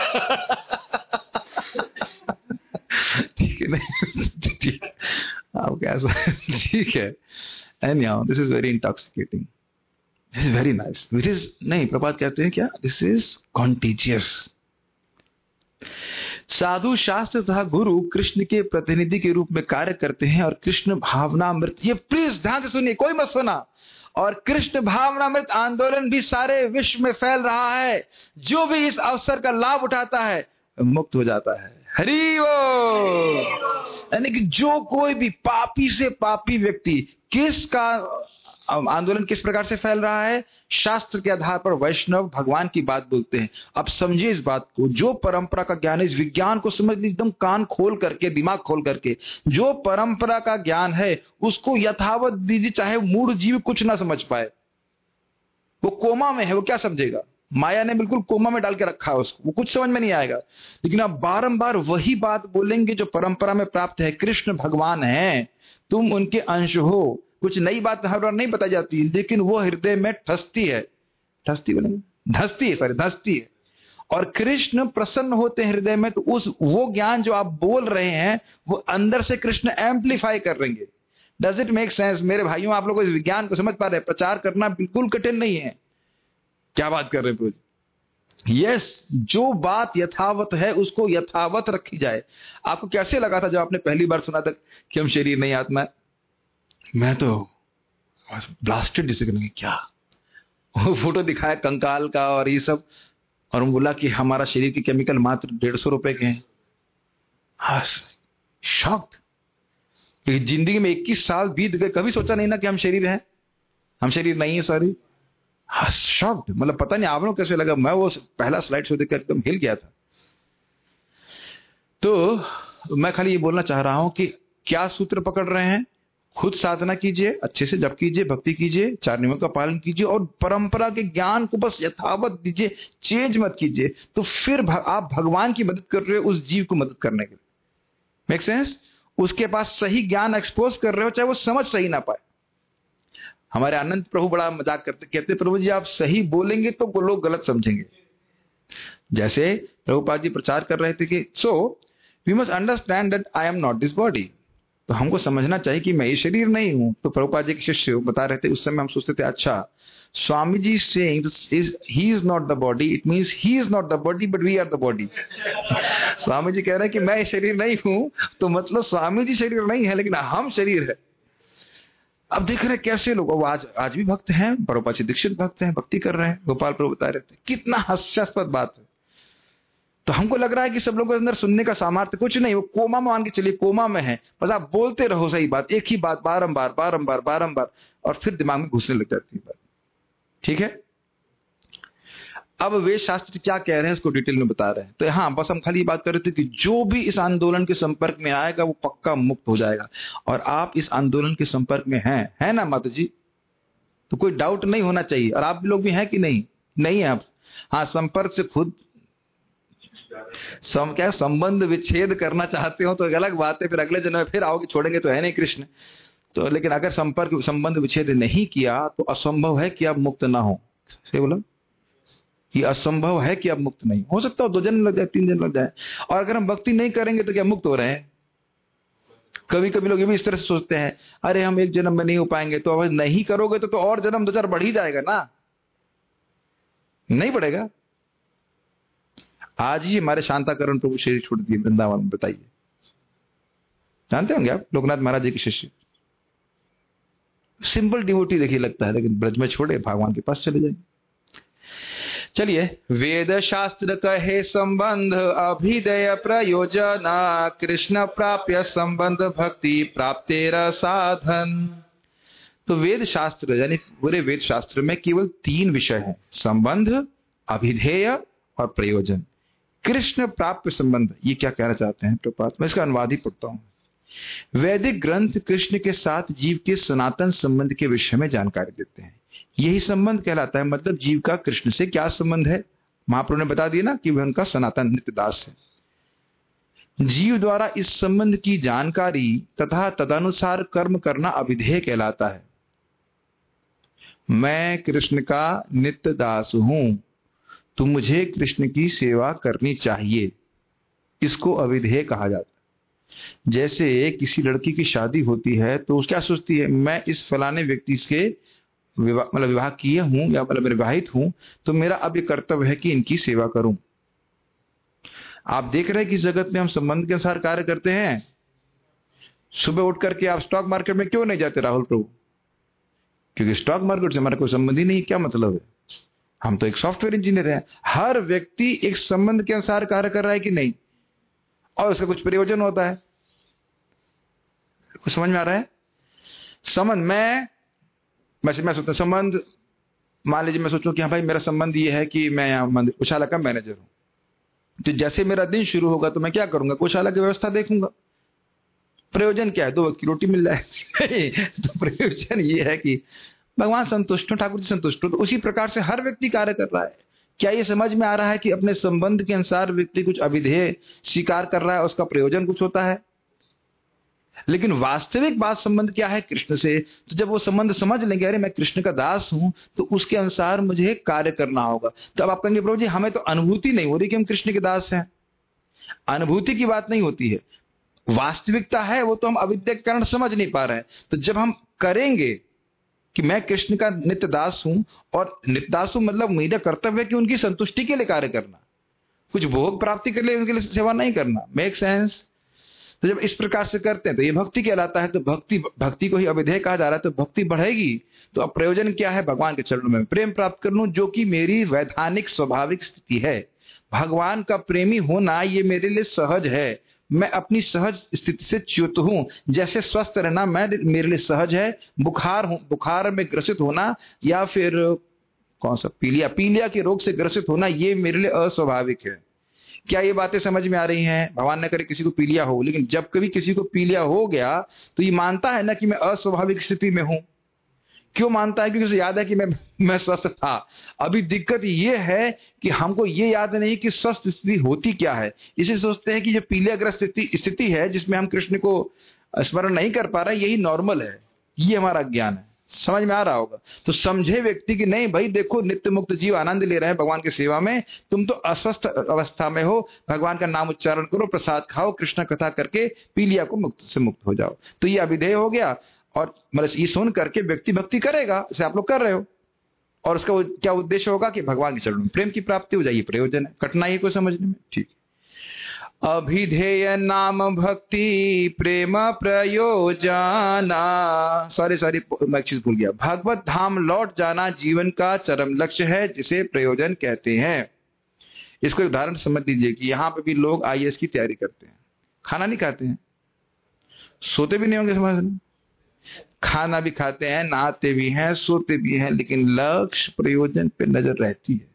ठीक है नहीं, आप क्या ठीक है। Anyhow this is very intoxicating, this is very nice, which is नहीं, प्रभात कहते हैं क्या, दिस इज कॉन्टेजियस। साधु शास्त्र तथा गुरु कृष्ण के प्रतिनिधि के रूप में कार्य करते हैं और कृष्ण भावनामृत, ये प्लीज ध्यान से सुनिए, कोई मत सुना, और कृष्ण भावनामृत आंदोलन भी सारे विश्व में फैल रहा है। जो भी इस अवसर का लाभ उठाता है मुक्त हो जाता है। हरि बोल। यानी कि जो कोई भी पापी से पापी व्यक्ति, किसका आंदोलन किस प्रकार से फैल रहा है, शास्त्र के आधार पर वैष्णव भगवान की बात बोलते हैं। अब समझिए इस बात को, जो परंपरा का ज्ञान है, इस विज्ञान को समझ लीजिए एकदम कान खोल करके, दिमाग खोल करके। जो परंपरा का ज्ञान है उसको यथावत दीजिए, चाहे मूढ़ जीव कुछ ना समझ पाए, वो कोमा में है, वो क्या समझेगा। माया ने बिल्कुल कोमा में डाल के रखा है उसको, वो कुछ समझ में नहीं आएगा। लेकिन आप बारंबार वही बात बोलेंगे जो परंपरा में प्राप्त है, कृष्ण भगवान है, तुम उनके अंश हो। कुछ नई बात हर बार नहीं बताई जाती, लेकिन वो हृदय में ठसती है, ठसती बोलेंगे, धसती है, सॉरी धसती है। और कृष्ण प्रसन्न होते हैं हृदय में, तो उस वो ज्ञान जो आप बोल रहे हैं वो अंदर से कृष्ण एम्पलीफाई कर देंगे। डज इट मेक सेंस मेरे भाइयों? आप लोग इस विज्ञान को समझ पा रहे हैं? प्रचार करना बिल्कुल कठिन नहीं है। क्या बात कर रहे हैं प्रभु? यस, जो बात यथावत है उसको यथावत रखी जाए। आपको कैसे लगा था जब आपने पहली बार सुना था कि हम शरीर नहीं आत्मा है? मैं तो ब्लास्टेड जिसे करेंगे क्या, वो फोटो दिखाया कंकाल का और ये सब, और बोला कि हमारा शरीर के केमिकल मात्र डेढ़ सौ रुपए के हैं। हाँ, शॉक्ड। जिंदगी में इक्कीस साल बीत गए, कभी सोचा नहीं ना कि हम शरीर हैं, हम शरीर नहीं है, सॉरी। हाँ, शॉक्ड, मतलब पता नहीं आप लोग कैसे लगा। मैं वो पहला स्लाइड शो देखकर एकदम हिल गया था। तो मैं खाली ये बोलना चाह रहा हूं कि क्या सूत्र पकड़ रहे हैं, खुद साधना कीजिए, अच्छे से जप कीजिए, भक्ति कीजिए, चार नियमों का पालन कीजिए, और परंपरा के ज्ञान को बस यथावत दीजिए, चेंज मत कीजिए। तो फिर भ, आप भगवान की मदद कर रहे हो उस जीव को मदद करने के लिए। Make sense? उसके पास सही ज्ञान एक्सपोज कर रहे हो, चाहे वो समझ सही ना पाए। हमारे आनंद प्रभु बड़ा मजाक करते, कहते प्रभु जी आप सही बोलेंगे तो वो लोग गलत समझेंगे। जैसे प्रभुपाद जी प्रचार कर रहे थे कि so we must understand that I am not this body. तो हमको समझना चाहिए कि मैं ये शरीर नहीं हूं। तो प्रभुपाद जी के शिष्य बता रहे थे, उस समय हम सोचते थे अच्छा Swami ji saying he is not the body, it means he is not the body but we are the body. Swami ji कह रहे हैं कि मैं ये शरीर नहीं हूं, तो मतलब स्वामी जी शरीर नहीं है लेकिन हम शरीर है। अब देख रहे हैं कैसे लोग, आज आज भी भक्त हैं, प्रभुपाद जी दीक्षित भक्त हैं, भक्ति कर रहे हैं। गोपाल प्रभु बता रहे थे, कितना हास्यास्पद बात है। तो हमको लग रहा है कि सब लोगों के अंदर सुनने का सामर्थ्य कुछ नहीं, वो कोमा में मान के चलिए, कोमा में है, बस आप बोलते रहो सही बात, एक ही बात बारंबार बारंबार बारंबार, और फिर दिमाग में घुसने लग जाती है बात। ठीक है, अब वेद शास्त्र क्या कह रहे हैं उसको डिटेल में बता रहे हैं। तो हाँ, बस हम खाली ये बात कर रहे थे कि जो भी इस आंदोलन के संपर्क में आएगा वो पक्का मुक्त हो जाएगा। और आप इस आंदोलन के संपर्क में हैं, है ना माता जी? तो कोई डाउट नहीं होना चाहिए। और आप लोग भी हैं कि नहीं? नहीं है आप? हाँ, संपर्क से खुद सम क्या संबंध विच्छेद करना चाहते हो तो एक अलग बात है, फिर अगले जन्म में फिर आओगे, छोड़ेंगे तो है नहीं कृष्ण। तो लेकिन अगर संपर्क संबंध विच्छेद नहीं किया तो असंभव है कि आप मुक्त ना हो। सही बोला? ये असंभव है कि आप मुक्त नहीं हो सकता हो। दो जन्म लग जाए, तीन जन्म लग जाए, और अगर हम भक्ति नहीं करेंगे तो क्या मुक्त हो रहे हैं? कभी कभी लोग ये भी इस तरह से सोचते हैं, अरे हम एक जन्म में नहीं हो पाएंगे, तो अगर नहीं करोगे तो, तो और जन्म दो चार बढ़ ही जाएगा ना, नहीं बढ़ेगा? आज ही हमारे शांताकरण प्रभु शरीर छोड़ दिए वृंदावन में, बताइए, जानते होंगे आप, लोकनाथ महाराज जी के शिष्य, सिंपल डिवोटी देखिए लगता है, लेकिन ब्रज में छोड़े, भगवान के पास चले जाएंगे। चलिए, वेद शास्त्र कहे संबंध अभिदय प्रयोजना, कृष्ण प्राप्य संबंध भक्ति प्राप्तेर साधन। तो वेद शास्त्र यानी पूरे वेद शास्त्र में केवल तीन विषय हैं, संबंध, अभिधेय और प्रयोजन। कृष्ण प्राप्य संबंध, ये क्या कहना चाहते हैं प्रभुपाद? मैं इसका अनुवाद ही पढ़ता हूं। वैदिक ग्रंथ कृष्ण के साथ जीव के सनातन संबंध के विषय में जानकारी देते हैं। यही संबंध कहलाता है। मतलब जीव का कृष्ण से क्या संबंध है? महाप्रभु ने बता दिया ना कि वह उनका सनातन नित्यदास है। जीव द्वारा इस संबंध की जानकारी तथा तदनुसार कर्म करना अभिधेय कहलाता है। मैं कृष्ण का नित्य दास हूं, तो मुझे कृष्ण की सेवा करनी चाहिए। इसको अविधेय कहा जाता है। जैसे किसी लड़की की शादी होती है तो क्या सोचती है, मैं इस फलाने व्यक्ति से विवाह मतलब विवाह किए हूं या मतलब विवाहित हूं, तो मेरा अब ये कर्तव्य है कि इनकी सेवा करूं। आप देख रहे हैं कि इस जगत में हम संबंध के अनुसार कार्य करते हैं। सुबह उठ करके आप स्टॉक मार्केट में क्यों नहीं जाते राहुल प्रभु? क्योंकि स्टॉक मार्केट से हमारा कोई संबंध ही नहीं। क्या मतलब है? हम तो एक सॉफ्टवेयर इंजीनियर हैं। हर व्यक्ति एक संबंध के अनुसार कार्य कर रहा है कि नहीं, और उसका कुछ प्रयोजन होता है। कुछ समझ में आ रहा है? संबंध मैं वैसे मैं सोचता संबंध, मान लीजिए मैं सोचूं कि हाँ भाई मेरा संबंध ये है कि मैं यहाँ गौशाला का मैनेजर हूं, तो जैसे मेरा दिन शुरू होगा तो मैं क्या करूंगा, गौशाला की व्यवस्था देखूंगा। प्रयोजन क्या है? दो वक्त की रोटी मिल जाए। तो प्रयोजन ये है कि भगवान संतुष्ट हो, ठाकुर जी संतुष्ट हो। तो उसी प्रकार से हर व्यक्ति कार्य कर रहा है। क्या ये समझ में आ रहा है कि अपने संबंध के अनुसार व्यक्ति कुछ अविधेय स्वीकार कर रहा है, उसका प्रयोजन कुछ होता है? लेकिन वास्तविक बात संबंध क्या है? कृष्ण से। तो जब वो संबंध समझ लेंगे, अरे मैं कृष्ण का दास हूं, तो उसके अनुसार मुझे कार्य करना होगा। तो अब आप कहेंगे प्रभु जी हमें तो अनुभूति नहीं हो रही कि हम कृष्ण के दास हैं। अनुभूति की बात नहीं होती है, वास्तविकता है, वो तो हम अविद्या के कारण समझ नहीं पा रहे हैं। तो जब हम करेंगे कि मैं कृष्ण का नित्य दास हूं, और नित्य दास हूं मतलब मेरा कर्तव्य है कि उनकी संतुष्टि के लिए कार्य करना, कुछ भोग प्राप्ति के लिए उनके लिए सेवा नहीं करना। Make sense? तो जब इस प्रकार से करते हैं तो ये भक्ति कहलाता है। तो भक्ति भक्ति को ही अविधेय कहा जा रहा है। तो भक्ति बढ़ेगी तो अब प्रयोजन क्या है? भगवान के चरणों में प्रेम प्राप्त कर लूं, जो कि मेरी वैधानिक स्वाभाविक स्थिति है। भगवान का प्रेमी होना ये मेरे लिए सहज है। मैं अपनी सहज स्थिति से च्युत हूं। जैसे स्वस्थ रहना मैं मेरे लिए सहज है, बुखार हूं बुखार में ग्रसित होना या फिर कौन सा पीलिया पीलिया के रोग से ग्रसित होना ये मेरे लिए अस्वाभाविक है। क्या ये बातें समझ में आ रही हैं? भगवान न करे किसी को पीलिया हो, लेकिन जब कभी किसी को पीलिया हो गया तो ये मानता है ना कि मैं अस्वाभाविक स्थिति में हूं। क्यों मानता है? क्योंकि उसे याद है कि मैं मैं स्वस्थ था। अभी दिक्कत ये है कि हमको ये याद नहीं कि स्वस्थ स्थिति होती क्या है। इसे सोचते हैं कि जो पीलियाग्रस्त स्थिति है जिसमें हम कृष्ण को स्मरण नहीं कर पा रहे, यही नॉर्मल है। ये हमारा ज्ञान है। समझ में आ रहा होगा? तो समझे व्यक्ति की नहीं भाई देखो, नित्य मुक्त जीव आनंद ले रहे हैं भगवान की सेवा में, तुम तो अस्वस्थ अवस्था में हो। भगवान का नाम उच्चारण करो, प्रसाद खाओ, कृष्ण कथा करके पीलिया को मुक्त से मुक्त हो जाओ। तो ये अविधेय हो गया। और मतलब ये सुन करके व्यक्ति भक्ति करेगा, जैसे आप लोग कर रहे हो, और उसका क्या उद्देश्य होगा कि भगवान के चरणों में प्रेम की प्राप्ति हो जाए। ये प्रयोजन है। कठिनाई है कोई समझने में? ठीक। अभिधेय नाम भक्ति प्रेम प्रयोजना, सॉरी सॉरी मैं एक चीज भूल गया। भगवत धाम लौट जाना जीवन का चरम लक्ष्य है, जिसे प्रयोजन कहते हैं। इसको उदाहरण समझ लीजिए कि यहाँ पे भी लोग आई ए एस की तैयारी करते हैं, खाना नहीं खाते हैं, सोते भी नहीं होंगे समझ में, खाना भी खाते हैं, नहाते भी हैं, सोते भी हैं, लेकिन लक्ष्य प्रयोजन पे नजर रहती है।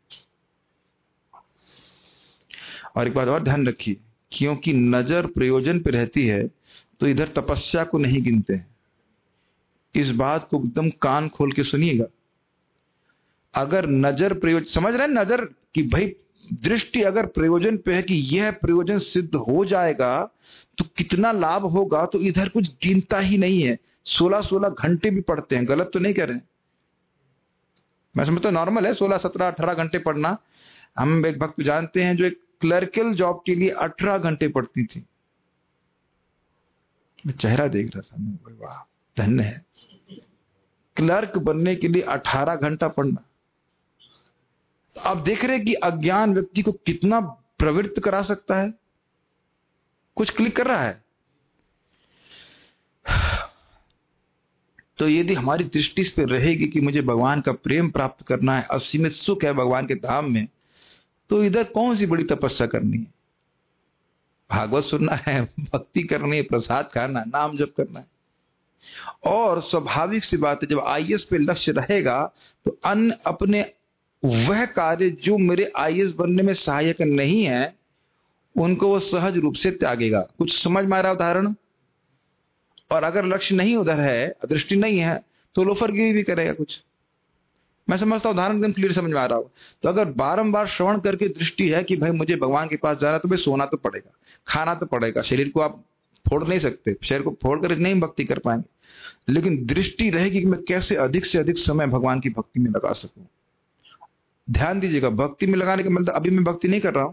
और एक बात और ध्यान रखिए, क्योंकि नजर प्रयोजन पे रहती है तो इधर तपस्या को नहीं गिनते हैं। इस बात को एकदम कान खोल के सुनिएगा। अगर नजर प्रयोजन समझ रहे हैं, नजर की भाई दृष्टि अगर प्रयोजन पे है कि यह प्रयोजन सिद्ध हो जाएगा तो कितना लाभ होगा, तो इधर कुछ गिनता ही नहीं है। सोलह सोलह घंटे भी पढ़ते हैं, गलत तो नहीं कर रहे हैं, मैं समझता नॉर्मल है सोलह सत्रह अठारह घंटे पढ़ना। हम एक भक्त जानते हैं जो एक क्लर्कल जॉब के लिए अठारह घंटे पढ़ती थी। मैं चेहरा देख रहा था, मैं वाह धन्य है, क्लर्क बनने के लिए अठारह घंटा पढ़ना। आप देख रहे हैं कि अज्ञान व्यक्ति को कितना प्रवृत्त करा सकता है। कुछ क्लिक कर रहा है? तो यदि हमारी दृष्टि इस पर रहेगी कि मुझे भगवान का प्रेम प्राप्त करना है, असीमित सुख है भगवान के धाम में, तो इधर कौन सी बड़ी तपस्या करनी है? भागवत सुनना है, भक्ति करनी है, प्रसाद खाना, नाम जप करना है। और स्वाभाविक सी बात है, जब आई ए एस पे लक्ष्य रहेगा तो अन्य अपने वह कार्य जो मेरे आई ए एस बनने में सहायक नहीं है उनको वो सहज रूप से त्यागेगा। कुछ समझ में आ रहा उदाहरण? और अगर लक्ष्य नहीं उधर है, दृष्टि नहीं है, तो लोफरगिरी भी करेगा कुछ। मैं समझता हूं उदाहरण एकदम क्लियर समझ में आ रहा हो। तो अगर बारंबार श्रवण करके दृष्टि है कि भाई मुझे भगवान के पास जाना है, तो भाई सोना तो पड़ेगा, खाना तो पड़ेगा, शरीर को आप फोड़ नहीं सकते, शरीर को फोड़ कर नहीं भक्ति कर पाएंगे, लेकिन दृष्टि रहेगी कि मैं कैसे अधिक से अधिक समय भगवान की भक्ति में लगा सकूं। ध्यान दीजिएगा, भक्ति में लगाने का मतलब अभी मैं भक्ति नहीं कर रहा हूं,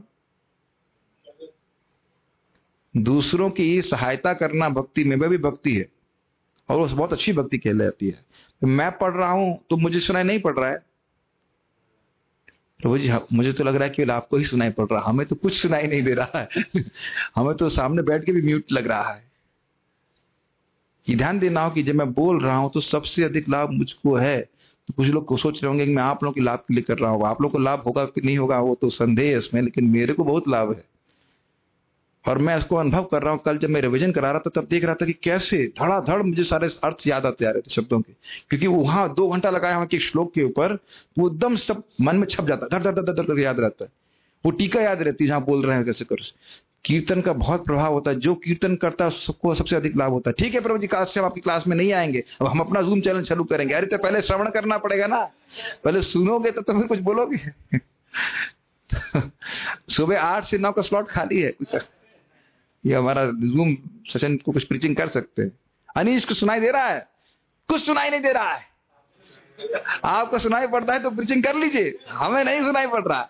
दूसरों की सहायता करना भक्ति में भी भक्ति है, और वो बहुत अच्छी भक्ति कहलाती है। तो मैं पढ़ रहा हूं तो मुझे सुनाई नहीं पड़ रहा है, प्रभु जी मुझे तो लग रहा है कि आपको ही सुनाई पड़ रहा है, हमें तो कुछ सुनाई नहीं दे रहा है हमें तो सामने बैठ के भी म्यूट लग रहा है। ये ध्यान देना हो कि जब मैं बोल रहा हूं तो सबसे अधिक लाभ मुझको है। तो कुछ लोग को सोच रहे होंगे कि मैं आप लोगों के लाभ के लिए कर रहा हूँ, आप लोगों को लाभ होगा कि नहीं होगा वो तो संदेह है इसमें, लेकिन मेरे को बहुत लाभ है और मैं इसको अनुभव कर रहा हूं। कल जब मैं रिवीजन करा रहा था तब देख रहा था कि कैसे धड़ाधड़ मुझे सारे अर्थ याद आते आ रहे थे शब्दों के, क्योंकि वहां दो घंटा लगाया वहां के श्लोक के ऊपर, वो एकदम सब मन में छप जाता है, धड़ धड़ धड़ धड़ याद रहता है, वो टीका याद रहती है जहां बोल रहे हैं कैसे कर। कीर्तन का बहुत प्रभाव होता है, जो कीर्तन करता है सबको सबसे अधिक लाभ होता है। ठीक है प्रभु जी, काश से हम आपकी क्लास में नहीं आएंगे, अब हम अपना जूम चैनल चालू करेंगे। अरे तो पहले श्रवण करना पड़ेगा ना, पहले सुनोगे तो तुम्हें कुछ बोलोगे सुबह आठ से नौ का स्लॉट खाली है, ये हमारा जूम सेशन को कुछ प्रीचिंग कर सकते हैं। अनीश को सुनाई दे रहा है? कुछ सुनाई नहीं दे रहा है। आपको सुनाई पड़ता है तो प्रीचिंग कर लीजिए, हमें नहीं सुनाई पड़ रहा।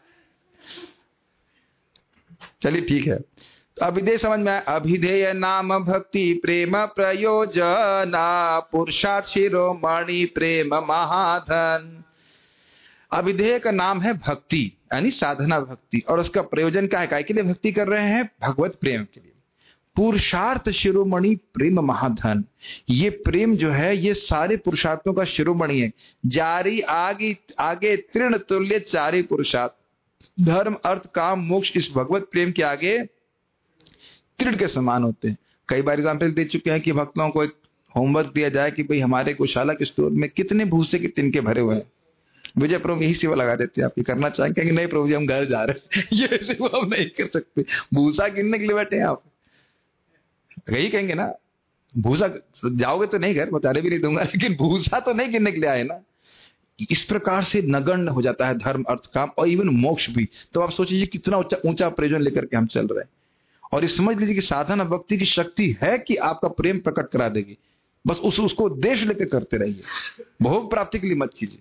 चलिए ठीक है, तो अभिधेय समझ में आया। अभिधेय नाम भक्ति प्रेम प्रयोजना, पुरुषार्थ शिरोमणि प्रेम महाधन। अभिधेय का नाम है भक्ति, यानी साधना भक्ति, और उसका प्रयोजन क्या है, काय के लिए भक्ति कर रहे हैं? भगवत प्रेम के लिए। पुरुषार्थ शिरोमणि प्रेम महाधन, ये प्रेम जो है ये सारे पुरुषार्थों का शिरोमणि है। जारी आगे आगे तृण तुल्य चारि पुरुषार्थ, धर्म अर्थ काम मोक्ष इस भगवत प्रेम के आगे तृण के समान होते हैं। कई बार एग्जाम्पल दे चुके हैं कि भक्तों को एक होमवर्क दिया जाए कि भाई हमारे गौशाला के स्टोर में कितने भूसे के तिनके भरे हुए हैं। विजय प्रभु यही सेवा लगा देते हैं, आप ये करना चाहेंगे? नहीं प्रभु जी हम घर जा रहे हैं ये सेवा हम नहीं कर सकते, भूसा गिनने के लिए बैठे हैं आप। यही कहेंगे ना, भूसा जाओगे तो नहीं घर, बताने भी नहीं दूंगा, लेकिन भूसा तो नहीं गिनने के लिए आए ना। इस प्रकार से नगण्य हो जाता है धर्म अर्थ काम और इवन मोक्ष भी। तो आप सोचिए कितना ऊंचा ऊंचा प्रयोजन लेकर के हम चल रहे हैं। और ये समझ लीजिए कि साधना भक्ति की शक्ति है कि आपका प्रेम प्रकट करा देगी, बस उस उसको उद्देश्य लेकर करते रहिए, भोग प्राप्ति के लिए मत कीजिए।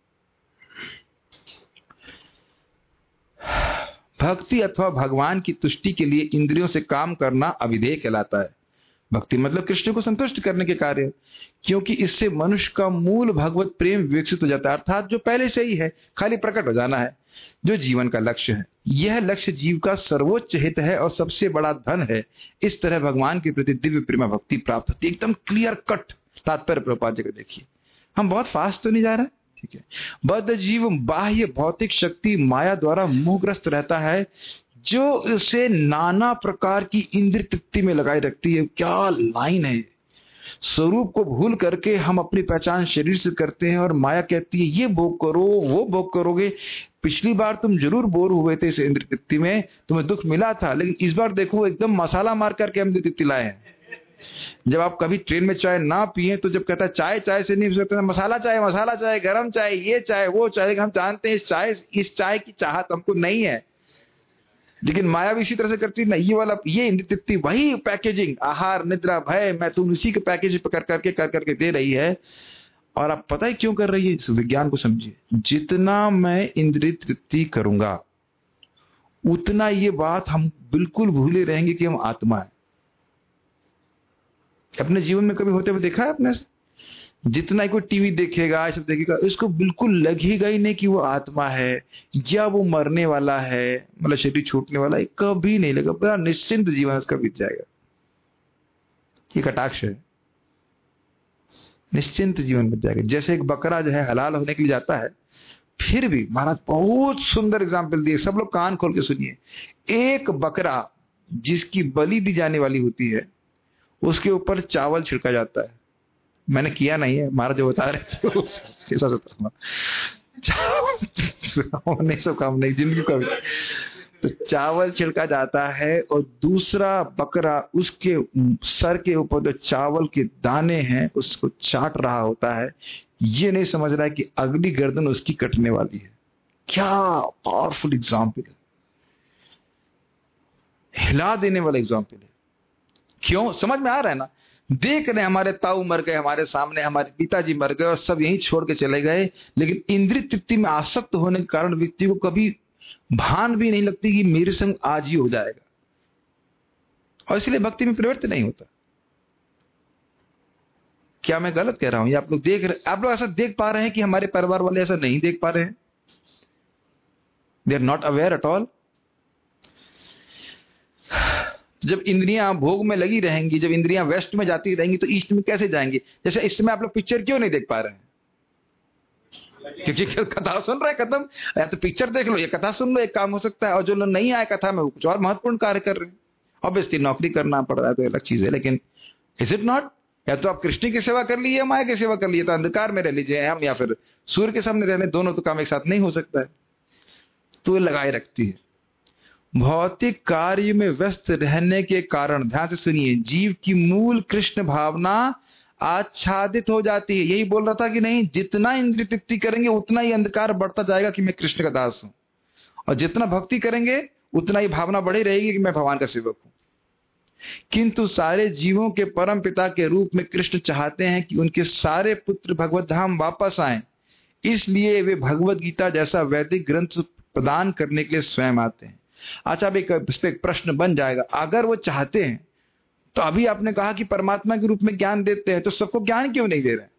भक्ति अथवा भगवान की तुष्टि के लिए इंद्रियों से काम करना अभिधेय कहलाता है। भक्ति मतलब कृष्ण को संतुष्ट करने के कार्य, क्योंकि इससे मनुष्य का मूल भगवत प्रेम विकसित हो जाता है, अर्थात जो पहले से ही है, खाली प्रकट हो जाना है, जो जीवन का लक्ष्य है। यह लक्ष्य जीव का सर्वोच्च हित है और सबसे बड़ा धन है। इस तरह भगवान के प्रति दिव्य प्रेम भक्ति प्राप्त होती है। एकदम क्लियर कट तात्पर्य प्रभुपाद जी का देखिए। हम बहुत फास्ट तो नहीं जा रहे, ठीक है। बद्ध जीव बाह्य भौतिक शक्ति माया द्वारा मोहग्रस्त रहता है, जो उसे नाना प्रकार की इंद्रिय तृप्ति में लगाए रखती है। क्या लाइन है! स्वरूप को भूल करके हम अपनी पहचान शरीर से करते हैं और माया कहती है ये भोग करो वो भोग करोगे। पिछली बार तुम जरूर बोर हुए थे इस इंद्रिय तृप्ति में, तुम्हें दुख मिला था, लेकिन इस बार देखो एकदम मसाला मार करके हम इंद्रिय तृप्ति लाए हैं। जब आप कभी ट्रेन में चाय ना पिए तो जब कहता है चाय चाय से नहीं हो सकता, मसाला चाय मसाला चाय गरम चाय ये चाय वो चाय, हम जानते हैं इस चाय इस चाय की चाहत हमको नहीं है, लेकिन माया भी इसी तरह से करती है। ये वाला ये इंद्रिय तृप्ति वही पैकेजिंग आहार निद्रा भय मैं तुम उसी के पैकेज पर कर करके कर करके दे रही है। और आप पता है क्यों कर रही है? इस विज्ञान को समझिए। जितना मैं इंद्रिय तृप्ति करूंगा उतना ये बात हम बिल्कुल भूले रहेंगे कि हम आत्मा है। अपने जीवन में कभी होते हुए देखा है अपने से? जितना कोई टीवी देखेगा सब देखेगा, इसको बिल्कुल लगेगा ही नहीं कि वो आत्मा है या वो मरने वाला है, मतलब शरीर छूटने वाला है, कभी नहीं लगेगा। बड़ा निश्चिंत जीवन उसका बीत जाएगा। ये कटाक्ष है, निश्चिंत जीवन बीत जाएगा। जैसे एक बकरा जो है हलाल होने के लिए जाता है, फिर भी महाराज बहुत सुंदर एग्जाम्पल दिए, सब लोग कान खोल के सुनिए। एक बकरा जिसकी बलि दी जाने वाली होती है उसके ऊपर चावल छिड़का जाता है। मैंने किया नहीं है, महाराज जो बता रहे थे कैसा होता नहीं, सब काम नहीं जिंदगी का भी। तो चावल छिड़का जाता है और दूसरा बकरा उसके सर के ऊपर जो चावल के दाने हैं उसको चाट रहा होता है। ये नहीं समझ रहा है कि अगली गर्दन उसकी कटने वाली है। क्या पावरफुल एग्जाम्पल है, हिला देने वाला एग्जाम्पल है। क्यों? समझ में आ रहा है ना? देख रहे हैं हमारे ताऊ मर गए, हमारे सामने हमारे पिताजी मर गए और सब यहीं छोड़ के चले गए, लेकिन इंद्रिय तृप्ति में आसक्त होने के कारण व्यक्ति को कभी भान भी नहीं लगती कि मेरे संग आज ही हो जाएगा, और इसलिए भक्ति में प्रवृत्ति नहीं होता। क्या मैं गलत कह रहा हूं? या आप लोग देख रहे, आप लोग ऐसा देख पा रहे हैं कि हमारे परिवार वाले ऐसा नहीं देख पा रहे हैं? They are not aware at all. जब इंद्रियां भोग में लगी रहेंगी, जब इंद्रियां वेस्ट में जाती रहेंगी, तो ईस्ट में कैसे जाएंगी? जैसे इस समय आप लोग पिक्चर क्यों नहीं देख पा रहे हैं? क्योंकि कथा सुन रहे हैं, खत्म। या तो पिक्चर देख लो या कथा सुन लो, एक काम हो सकता है। और जो लोग नहीं आए कथा में, वो कुछ और महत्वपूर्ण कार्य कर रहे हैं। ऑब्वियसली नौकरी करना पड़ रहा है तो अलग चीज है, लेकिन इज इट नॉट? या तो आप कृष्ण की सेवा कर लीजिए, माया की सेवा कर लीजिए, तो अंधकार में रह लीजिए हम, या फिर सूर्य के सामने रहने, दोनों तो काम एक साथ नहीं हो सकता है। तो लगाए रखती है। भौतिक कार्य में व्यस्त रहने के कारण, ध्यान से सुनिए, जीव की मूल कृष्ण भावना आच्छादित हो जाती है। यही बोल रहा था कि नहीं, जितना इंद्रिय तृप्ति करेंगे उतना ही अंधकार बढ़ता जाएगा कि मैं कृष्ण का दास हूं, और जितना भक्ति करेंगे उतना ही भावना बढ़ी रहेगी कि मैं भगवान का सेवक हूं। किंतु सारे जीवों के परम पिता के रूप में कृष्ण चाहते हैं कि उनके सारे पुत्र भगवत धाम वापस आएं, इसलिए वे भगवत गीता जैसा वैदिक ग्रंथ प्रदान करने के लिए स्वयं आते हैं। अच्छा, अब एक इस पे एक प्रश्न बन जाएगा, अगर वो चाहते हैं तो अभी आपने कहा कि परमात्मा के रूप में ज्ञान देते हैं, तो सबको ज्ञान क्यों नहीं दे रहे?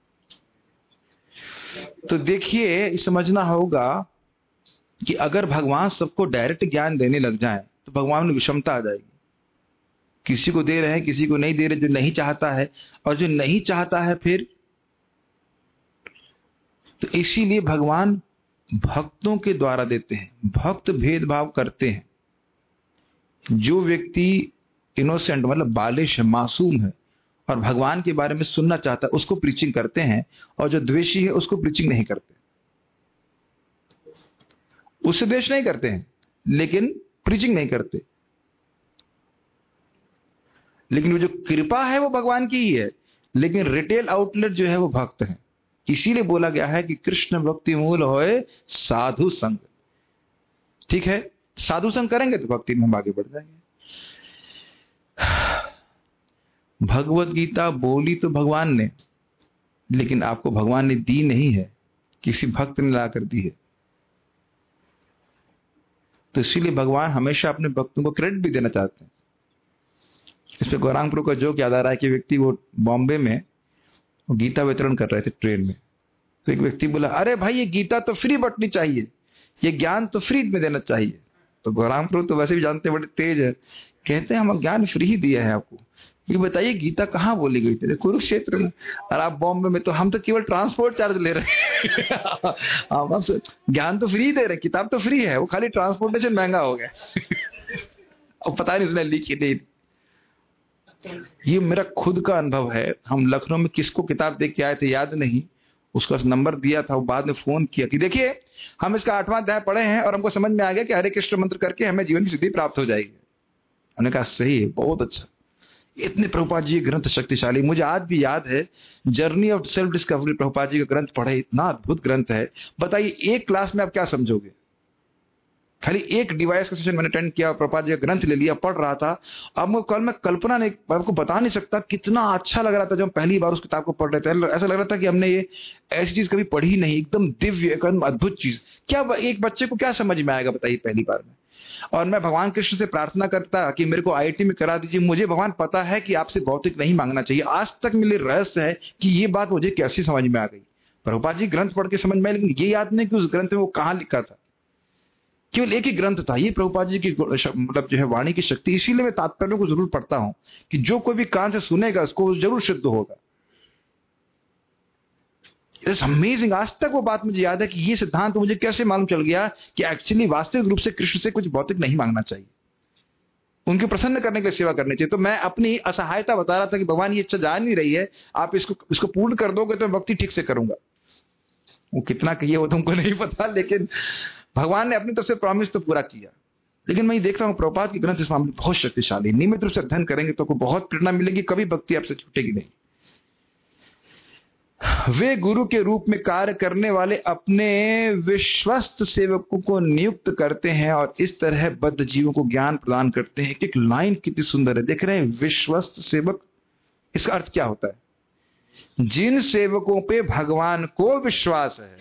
तो देखिए, समझना होगा कि अगर भगवान सबको डायरेक्ट ज्ञान देने लग जाएं तो भगवान में विषमता आ जाएगी। किसी को दे रहे हैं, किसी को नहीं दे रहे, जो नहीं चाहता है, और जो नहीं चाहता है फिर, तो इसीलिए भगवान भक्तों के द्वारा देते हैं। भक्त भेदभाव करते हैं। जो व्यक्ति इनोसेंट मतलब बालिश है, मासूम है, और भगवान के बारे में सुनना चाहता है, उसको प्रीचिंग करते हैं, और जो द्वेषी है उसको प्रीचिंग नहीं करते। उससे द्वेष नहीं करते हैं लेकिन प्रीचिंग नहीं करते। लेकिन वो जो कृपा है वो भगवान की ही है, लेकिन रिटेल आउटलेट जो है वो भक्त है। इसीलिए बोला गया है कि कृष्ण भक्ति मूल होए साधु संग। ठीक है, साधु संग करेंगे तो भक्ति में हम आगे बढ़ जाएंगे। भगवत गीता बोली तो भगवान ने, लेकिन आपको भगवान ने दी नहीं है, किसी भक्त ने ला कर दी है। तो इसीलिए भगवान हमेशा अपने भक्तों को क्रेडिट भी देना चाहते हैं। इस पे गौरांगपुर का जोक याद आ रहा है कि व्यक्ति वो बॉम्बे में वो गीता वितरण कर रहे थे ट्रेन में। तो एक व्यक्ति बोला, अरे भाई ये गीता तो फ्री बंटनी चाहिए, ये ज्ञान तो फ्री में देना चाहिए। तो गौरांगपुर तो वैसे भी जानते बड़े तेज है, कहते हैं हम ज्ञान फ्री ही दिया है आपको, ये बताइए गीता कहाँ बोली गई थी? कुरुक्षेत्र में। और आप बॉम्बे में, तो हम तो केवल ट्रांसपोर्ट चार्ज ले रहे हैं। हम ज्ञान तो फ्री दे रहे, किताब तो फ्री है, वो खाली ट्रांसपोर्टेशन महंगा हो गया। और पता नहीं उसने लिखी नहीं। ये मेरा खुद का अनुभव है। हम लखनऊ में किसको किताब देख के आए थे याद नहीं, उसका नंबर दिया था, वो बाद में फोन किया कि देखिए हम इसका आठवां अध्याय पढ़े हैं और हमको समझ में आ गया कि हरे कृष्ण मंत्र करके हमें जीवन की सिद्धि प्राप्त हो जाएगी। हमने कहा सही है, बहुत अच्छा। इतने प्रभुपाद जी ग्रंथ शक्तिशाली, मुझे आज भी याद है journey of self discovery, Prabhupada ji का ग्रंथ पढ़े, इतना अद्भुत ग्रंथ है। बताइए एक क्लास में आप क्या समझोगे? खाली एक डिवाइस का सेशन मैंने अटेंड किया, प्रभुपाद जी का ग्रंथ ले लिया, पढ़ रहा था। अब मैं कल मैं कल्पना नहीं, आपको बता नहीं सकता कितना अच्छा लग रहा था जब पहली बार उस किताब को पढ़ रहे थे। ऐसा लग रहा था कि हमने ये ऐसी चीज कभी पढ़ी नहीं, एकदम दिव्य, एकदम अद्भुत चीज। क्या एक बच्चे को क्या समझ में आएगा बताइए पहली बार में? और मैं भगवान कृष्ण से प्रार्थना करता कि मेरे को आई आई टी में करा दीजिए। मुझे भगवान पता है कि आपसे भौतिक नहीं मांगना चाहिए। आज तक मेरे रहस्य है कि ये बात मुझे कैसे समझ में आ गई। प्रभुपाद जी ग्रंथ पढ़ के समझ में, लेकिन ये याद नहीं कि उस ग्रंथ में वो कहां लिखा था। केवल एक ही ग्रंथ था, ये प्रभुपाद जी की मतलब जो है वाणी की शक्ति। इसीलिए मैं तात्पर्य को जरूर पढ़ता हूं कि जो कोई भी कान से सुनेगा उसको जरूर सिद्ध होगा। It's amazing. आज तक वो बात मुझे याद है कि ये सिद्धांत मुझे कैसे मालूम चल गया कि एक्चुअली वास्तविक रूप से कृष्ण से कुछ भौतिक नहीं मांगना चाहिए, उनके प्रसन्न करने के लिए सेवा करनी चाहिए। तो मैं अपनी असहायता बता रहा था कि भगवान ये इच्छा जा नहीं रही है, आप इसको इसको पूर्ण कर दोगे तो मैं भक्ति ठीक से करूंगा। वो कितना कहिए वो तुमको नहीं पता, लेकिन भगवान ने अपनी तरफ से प्रॉमिस तो पूरा किया। लेकिन मैं देखता हूँ प्रभुपाद की ग्रंथ इस मामले में बहुत शक्तिशाली। नियमित रूप से अध्ययन करेंगे तो आपको बहुत प्रेरणा मिलेगी, कभी भक्ति आपसे छूटेगी नहीं। वे गुरु के रूप में कार्य करने वाले अपने विश्वस्त सेवकों को नियुक्त करते हैं और इस तरह बद्ध जीवों को ज्ञान प्रदान करते हैं। एक लाइन कितनी सुंदर है, देख रहे हैं, विश्वस्त सेवक। इसका अर्थ क्या होता है? जिन सेवकों पे भगवान को विश्वास है।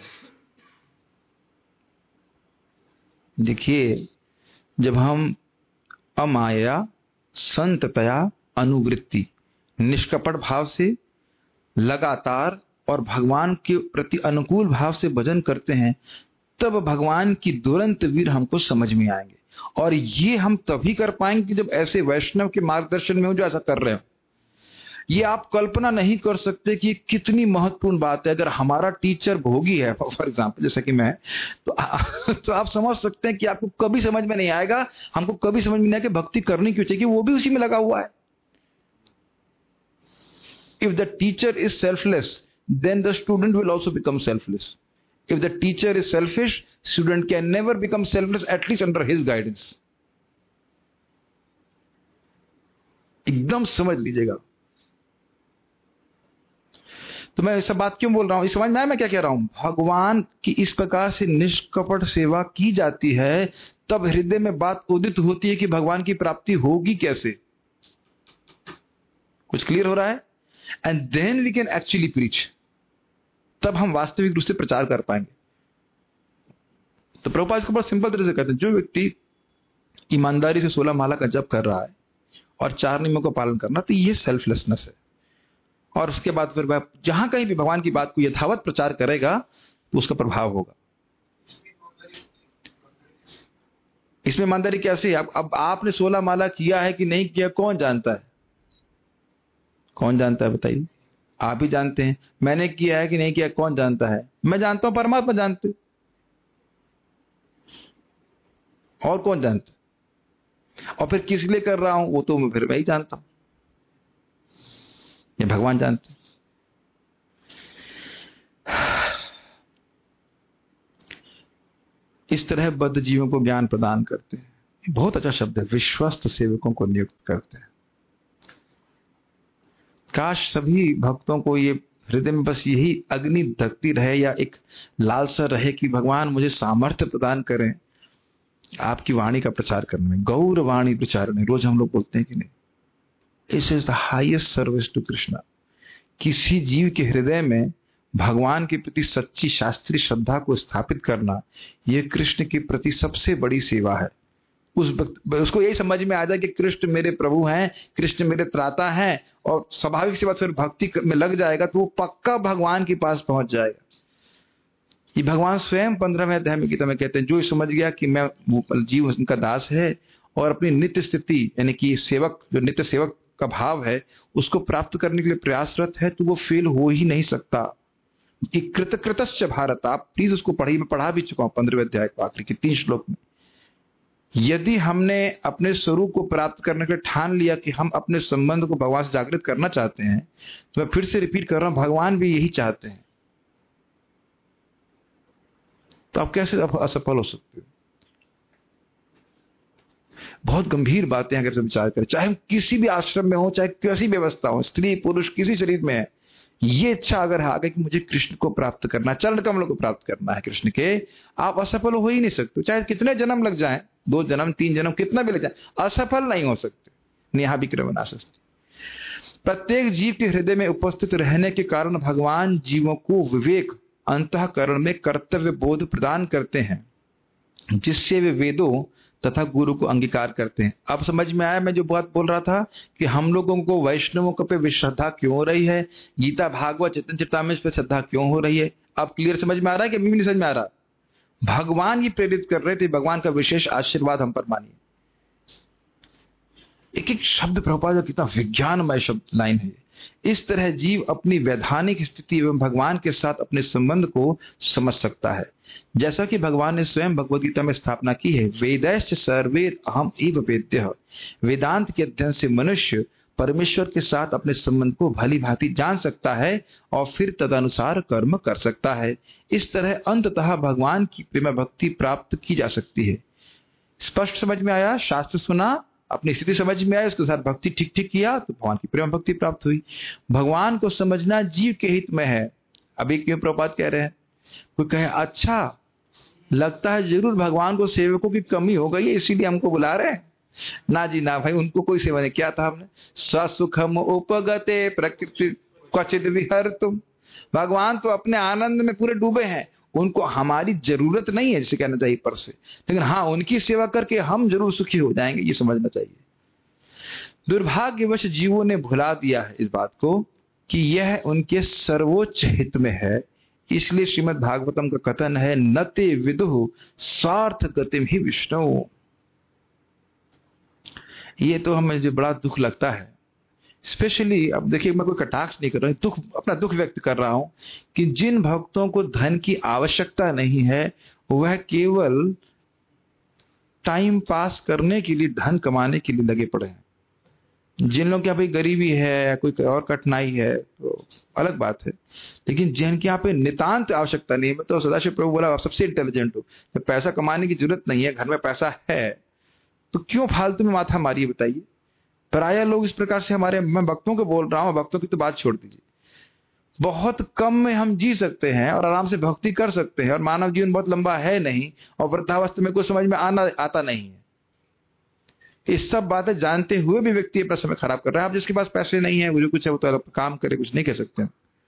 देखिए, जब हम अमाया, संततया, अनुवृत्ति, निष्कपट भाव से लगातार और भगवान के प्रति अनुकूल भाव से भजन करते हैं, तब भगवान की दुरंत वीर हमको समझ में आएंगे। और ये हम तभी कर पाएंगे जब ऐसे वैष्णव के मार्गदर्शन में हो जो ऐसा कर रहे हो। ये आप कल्पना नहीं कर सकते कि कितनी महत्वपूर्ण बात है। अगर हमारा टीचर भोगी है, फॉर एग्जाम्पल जैसे कि मैं, तो, आ, तो आप समझ सकते हैं कि आपको कभी समझ में नहीं आएगा, हमको कभी समझ में नहीं आएगा कि भक्ति करनी क्यों चाहिए, वो भी उसी में लगा हुआ है। If the teacher is selfless, then the student will also become selfless. If the teacher is selfish, student can never become selfless, at least under his guidance. एकदम समझ लीजिएगा। तो मैं ऐसा बात क्यों बोल रहा हूं? इस समझ में आया मैं क्या कह रहा हूं? भगवान की इस प्रकार से निष्कपट सेवा की जाती है, तब हृदय में बात उदित होती है कि भगवान की प्राप्ति होगी कैसे। कुछ क्लियर हो रहा है? And then we can actually preach. तब हम वास्तविक रूप से प्रचार कर पाएंगे। तो प्रभुपाद इसको बहुत सिंपल तरह से कहते हैं, जो व्यक्ति ईमानदारी से सोलह माला का जप कर रहा है और चार नियमों का पालन करना, तो ये सेल्फलेसनेस है। और उसके बाद फिर वह जहां कहीं भी भगवान की बात को यथावत प्रचार करेगा तो उसका प्रभाव होगा। इसमें ईमानदारी कैसे है? अब अब आपने सोलह माला किया है कि नहीं किया, कौन जानता है? कौन जानता है बताइए? आप ही जानते हैं। मैंने किया है कि नहीं किया, कौन जानता है? मैं जानता हूं, परमात्मा जानते, और कौन जानता? और फिर किस लिए कर रहा हूं वो तो मैं फिर मैं ही जानता हूं, ये भगवान जानते। इस तरह बद्ध जीवों को ज्ञान प्रदान करते हैं। बहुत अच्छा शब्द है, विश्वस्त सेवकों को नियुक्त करते हैं। काश सभी भक्तों को ये हृदय में बस यही अग्नि धकती रहे या एक लालसा रहे कि भगवान मुझे सामर्थ्य प्रदान करें आपकी वाणी का प्रचार करने में। गौर वाणी प्रचारण, रोज हम लोग बोलते हैं कि नहीं, this is the highest service to Krishna. किसी जीव के हृदय में भगवान के प्रति सच्ची शास्त्रीय श्रद्धा को स्थापित करना, यह कृष्ण के प्रति सबसे बड़ी सेवा है। उस उसको यही समझ में आ जाए कि कृष्ण मेरे प्रभु हैं, कृष्ण मेरे त्राता हैं, और स्वाभाविक सी बात फिर भक्ति में लग जाएगा तो वो पक्का भगवान के पास पहुंच जाएगा। ये भगवान स्वयं पंद्रहवें अध्याय में गीता में कहते हैं, जो समझ गया कि मैं जीव उनका दास है और अपनी नित्य स्थिति यानी कि सेवक, जो नित्य सेवक का भाव है, उसको प्राप्त करने के लिए प्रयासरत है, तो वो फेल हो ही नहीं सकता। कि कृतकृतश्च भारत, आप प्लीज उसको पढ़िए, मैं पढ़ा भी चुका हूं पंद्रहवें अध्याय को आखिरी के तीन श्लोक में। यदि हमने अपने स्वरूप को प्राप्त करने के लिए ठान लिया कि हम अपने संबंध को भगवान से जागृत करना चाहते हैं, तो मैं फिर से रिपीट कर रहा हूं, भगवान भी यही चाहते हैं। तो आप कैसे असफल हो सकते हो? बहुत गंभीर बातें अगर से विचार करें, चाहे हम किसी भी आश्रम में हो, चाहे कैसी व्यवस्था हो, स्त्री पुरुष किसी शरीर में है, ये इच्छा अगर है आगे कि मुझे कृष्ण को प्राप्त करना, चरण कमलों को प्राप्त करना है कृष्ण के, आप असफल हो ही नहीं सकते। चाहे कितने जन्म लग जाएं, दो जन्म तीन जन्म कितना भी लग जाए, असफल नहीं हो सकते। नेहा विक्रमनाशस्ति। प्रत्येक जीव के हृदय में उपस्थित रहने के कारण भगवान जीवों को विवेक, अंतःकरण में कर्तव्य बोध प्रदान करते हैं, जिससे वे वेदों तथा गुरु को अंगीकार करते हैं। अब समझ में आया मैं जो बात बोल रहा था कि हम लोगों को वैष्णवों पे श्रद्धा क्यों हो रही है, गीता भागवत चैतन्य चरितामृत पे श्रद्धा क्यों हो रही है? अब क्लियर समझ में आ रहा है कि अभी भी नहीं समझ में आ रहा? भगवान ये प्रेरित कर रहे थे, भगवान का विशेष आशीर्वाद हम पर मानिए। एक एक शब्द प्रभुपाद कितना विज्ञानमय शब्द लाइन है। इस तरह जीव अपनी वैधानिक स्थिति एवं भगवान के साथ अपने संबंध को समझ सकता है। जैसा कि भगवान ने स्वयं भगवद गीता में स्थापना की है, वेदैश्च सर्वैर अहम एव वेद्यः। वेदांत के अध्ययन से मनुष्य परमेश्वर के साथ अपने संबंध को भली भांति जान सकता है और फिर तदनुसार कर्म कर सकता है। इस तरह अंततः भगवान की प्रेम भक्ति प्राप्त की जा सकती है। स्पष्ट समझ में आया? शास्त्र सुना, अपनी स्थिति समझ में आई, उसके साथ भक्ति ठीक ठीक किया तो भगवान की प्रेम भक्ति प्राप्त हुई। भगवान को समझना जीव के हित में है, अभी क्यों प्रभुपाद कह रहे हैं, कोई कहे अच्छा लगता है जरूर भगवान को सेवकों की कमी हो गई है इसीलिए हमको बुला रहे हैं। ना जी ना भाई, उनको कोई सेवा नहीं। क्या था हमने, स्वसुखम उपगते प्रकृति क्वचित विहर तुम। भगवान तो अपने आनंद में पूरे डूबे हैं, उनको हमारी जरूरत नहीं है जिसे कहना चाहिए पर से, लेकिन हाँ उनकी सेवा करके हम जरूर सुखी हो जाएंगे, ये समझना चाहिए। दुर्भाग्यवश जीवों ने भुला दिया है इस बात को कि यह उनके सर्वोच्च हित में है। इसलिए श्रीमद् भागवतम का कथन है, न ते विदुः स्वार्थ गतिम ही विष्णु। ये तो हमें जो बड़ा दुख लगता है, स्पेशली अब देखिए मैं कोई कटाक्ष नहीं कर रहा हूं, दुख अपना दुख व्यक्त कर रहा हूं कि जिन भक्तों को धन की आवश्यकता नहीं है वह केवल टाइम पास करने के लिए धन कमाने के लिए लगे पड़े हैं। जिन लोगों के यहाँ पे गरीबी है या कोई और कठिनाई है तो अलग बात है, लेकिन जिनके यहाँ पे नितांत आवश्यकता नहीं है, मैं तो सदाशिव प्रभु बोला आप सबसे इंटेलिजेंट हो, जब पैसा कमाने की जरूरत नहीं है, घर में पैसा है, तो क्यों फालतू में माथा मारिए बताइए। प्राय लोग इस प्रकार से हमारे, मैं भक्तों को बोल रहा हूं, भक्तों की तो बात छोड़ दीजिए, बहुत कम में हम जी सकते हैं और आराम से भक्ति कर सकते हैं, और मानव जीवन बहुत लंबा है नहीं, और वृद्धावस्था में कुछ समझ में आना आता नहीं है। इस सब बातें जानते हुए भी व्यक्ति अपना समय खराब कर रहा है। अब जिसके पास पैसे नहीं है, मुझे कुछ है, वो तो काम करे, कुछ नहीं कह सकते,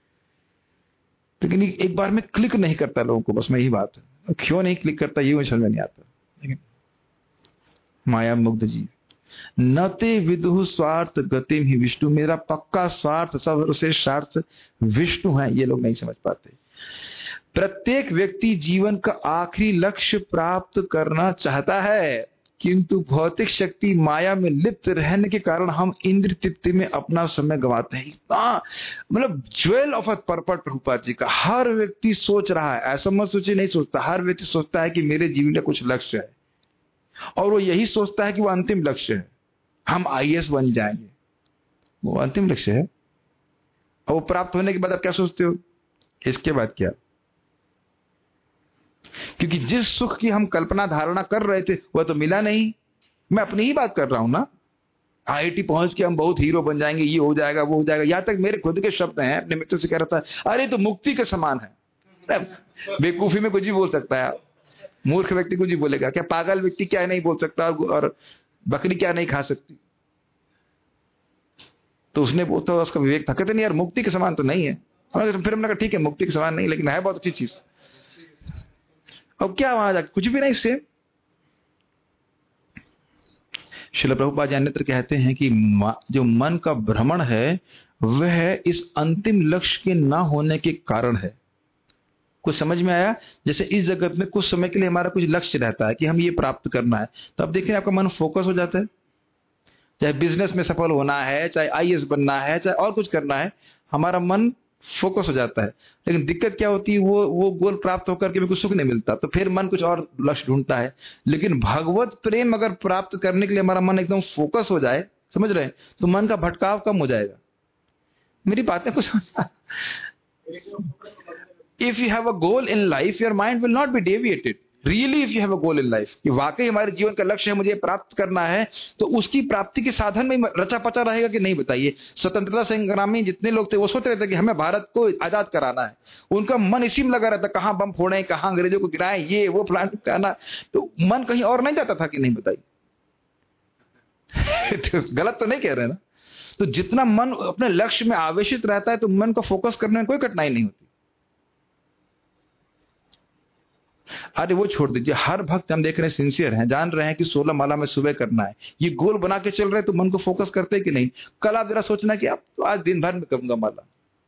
लेकिन एक बार में क्लिक नहीं करता लोगों को, बस मैं यही बात है, क्यों नहीं क्लिक करता ये मुझे समझ में नहीं आता। लेकिन माया मुग्ध जीव, न ते विदुः स्वार्थ गतिम ही विष्णु, मेरा पक्का स्वार्थ सर्वश्रेष्ठ स्वार्थ विष्णु है, ये लोग नहीं समझ पाते। प्रत्येक व्यक्ति जीवन का आखिरी लक्ष्य प्राप्त करना चाहता है, किंतु भौतिक शक्ति माया में लिप्त रहने के कारण हम इंद्र तृप्ति में अपना समय गंवाते हैं। इतना मतलब jewel of a purport Prabhupada ji का, हर व्यक्ति सोच रहा है, ऐसा मत सोचिए नहीं सोचता, हर व्यक्ति सोचता है कि मेरे जीवन का कुछ लक्ष्य है, और वो यही सोचता है कि वो अंतिम लक्ष्य है, हम आई ए एस बन जाएंगे, वो अंतिम लक्ष्य है। और वो प्राप्त होने के बाद आप क्या सोचते हो, इसके बाद क्या, क्योंकि जिस सुख की हम कल्पना धारणा कर रहे थे वह तो मिला नहीं। मैं अपनी ही बात कर रहा हूं ना, आई आई टी पहुंच के हम बहुत हीरो बन जाएंगे, ये हो जाएगा वो हो जाएगा, यहां तक मेरे खुद के शब्द हैं, अपने मित्र से कह रहा था, अरे तो मुक्ति के समान है। बेवकूफी में कुछ भी बोल सकता है, मूर्ख व्यक्ति कुछ भी बोलेगा, क्या पागल व्यक्ति क्या नहीं बोल सकता, और बकरी क्या नहीं खा सकती। तो उसने तो उसका विवेक था, कहते नहीं यार मुक्ति के समान तो नहीं है। फिर हमने कहा ठीक है मुक्ति के समान नहीं, लेकिन है बहुत अच्छी चीज। अब क्या वहां जाकर कुछ भी नहीं से। श्रील प्रभुपाद अन्यत्र कहते हैं कि जो मन का भ्रमण है वह इस अंतिम लक्ष्य के ना होने के कारण है। कुछ समझ में आया? जैसे इस जगत में कुछ समय के लिए हमारा कुछ लक्ष्य रहता है कि हम ये प्राप्त करना है, तो अब देखिए आपका मन फोकस हो जाता है, चाहे बिजनेस में सफल होना है, चाहे आई ए एस बनना है, चाहे और कुछ करना है, हमारा मन फोकस हो जाता है। लेकिन दिक्कत क्या होती है, वो वो गोल प्राप्त होकर के भी कुछ सुख नहीं मिलता, तो फिर मन कुछ और लक्ष्य ढूंढता है। लेकिन भगवत प्रेम अगर प्राप्त करने के लिए हमारा मन एकदम फोकस हो जाए, समझ रहे हैं, तो मन का भटकाव कम हो जाएगा। मेरी बातें कुछ if you have a goal in life your mind will not be deviated. Really if you have a goal in life, कि वाकई हमारे जीवन का लक्ष्य है मुझे प्राप्त करना है, तो उसकी प्राप्ति के साधन में रचा पचा रहेगा कि नहीं बताइए। स्वतंत्रता संग्राम में जितने लोग थे वो सोच रहे थे कि हमें भारत को आजाद कराना है, उनका मन इसी में लगा रहता, कहां बम फोड़े, कहां अंग्रेजों को गिराएं, ये वो प्लान करना, तो मन कहीं और नहीं जाता था कि नहीं बताइए। गलत तो नहीं कह रहे ना। तो जितना मन अपने लक्ष्य में आवेशित रहता है तो मन को फोकस करने में कोई कठिनाई नहीं होती। अरे वो छोड़ दीजिए, हर भक्त हम देख रहे हैं सिंसियर हैं, जान रहे हैं कि सोलह माला में सुबह करना है, ये गोल बना के चल रहे हैं, तो मन को फोकस करते हैं कि नहीं। कल आप जरा सोचना कि आप तो आज दिन भर में करूंगा माला,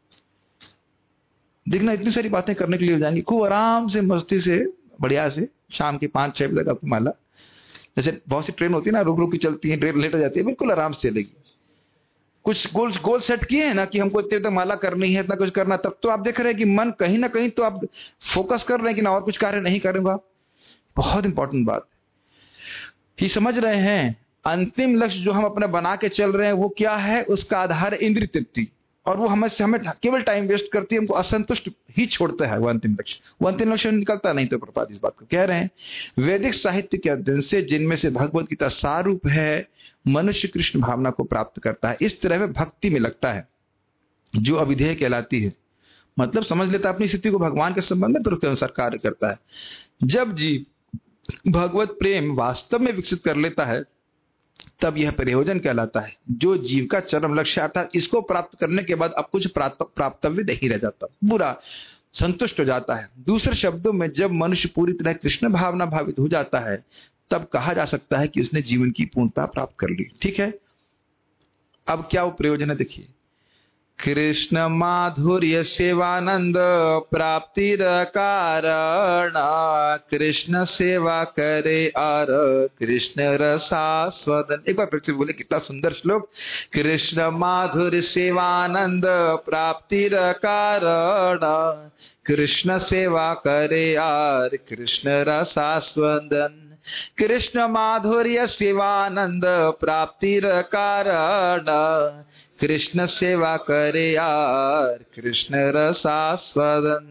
देखना इतनी सारी बातें करने के लिए हो जाएंगी। खूब आराम से मस्ती से बढ़िया से शाम के पांच छह बजे तक आपकी माला, जैसे बहुत सी ट्रेन होती है ना, रुक रुक की चलती है, ट्रेन लेट हो जाती है, बिल्कुल आराम से चलेगी। कुछ गोल गोल सेट किए हैं ना कि हमको इतने तक माला करनी है, इतना कुछ करना, तब तो आप देख रहे हैं कि मन कहीं ना कहीं तो आप फोकस कर रहे हैं कि ना और कुछ कार्य नहीं करूंगा। बहुत इंपॉर्टेंट बात कि समझ रहे हैं, अंतिम लक्ष्य जो हम अपने बना के चल रहे हैं वो क्या है, उसका आधार इंद्रिय तृप्ति, और वो हमें हमें केवल टाइम वेस्ट करती है, हमको असंतुष्ट ही छोड़ता है। वो अंतिम लक्ष्य वो अंतिम लक्ष्य निकलता नहीं। तो प्रभुपाद इस बात को कह रहे हैं, वैदिक साहित्य के अध्ययन से, जिनमें से भगवत गीता सारूप है, मनुष्य कृष्ण भावना को प्राप्त करता है। इस तरह वह भक्ति में लगता है जो अविधेय कहलाती है। मतलब समझ लेता है अपनी स्थिति को भगवान के संबंध में, फिर उसके अनुसार कार्य करता है। जब जीव भगवत प्रेम वास्तव में विकसित कर लेता है तब यह प्रयोजन कहलाता है, जो जीव का चरम लक्ष्य, अर्थात इसको प्राप्त करने के बाद अब कुछ प्राप्तव्य नहीं रह जाता, पूरा संतुष्ट हो जाता है। दूसरे शब्दों में जब मनुष्य पूरी तरह कृष्ण भावना भावित हो जाता है तब कहा जा सकता है कि उसने जीवन की पूर्णता प्राप्त कर ली। ठीक है, अब क्या वो प्रयोजन है, देखिए। कृष्ण माधुर्य सेवानंद प्राप्ति कारण, कृष्ण सेवा करे और कृष्ण रसास्वादन। एक बार फिर से बोले, कितना सुंदर श्लोक। कृष्ण माधुर्य सेवानंद प्राप्ति कारण, कृष्ण सेवा करे और कृष्ण रसास्वादन। कृष्ण माधुर्य सेवानंद प्राप्ति कारण, कृष्ण सेवा करे यार कृष्ण रसास्वादन।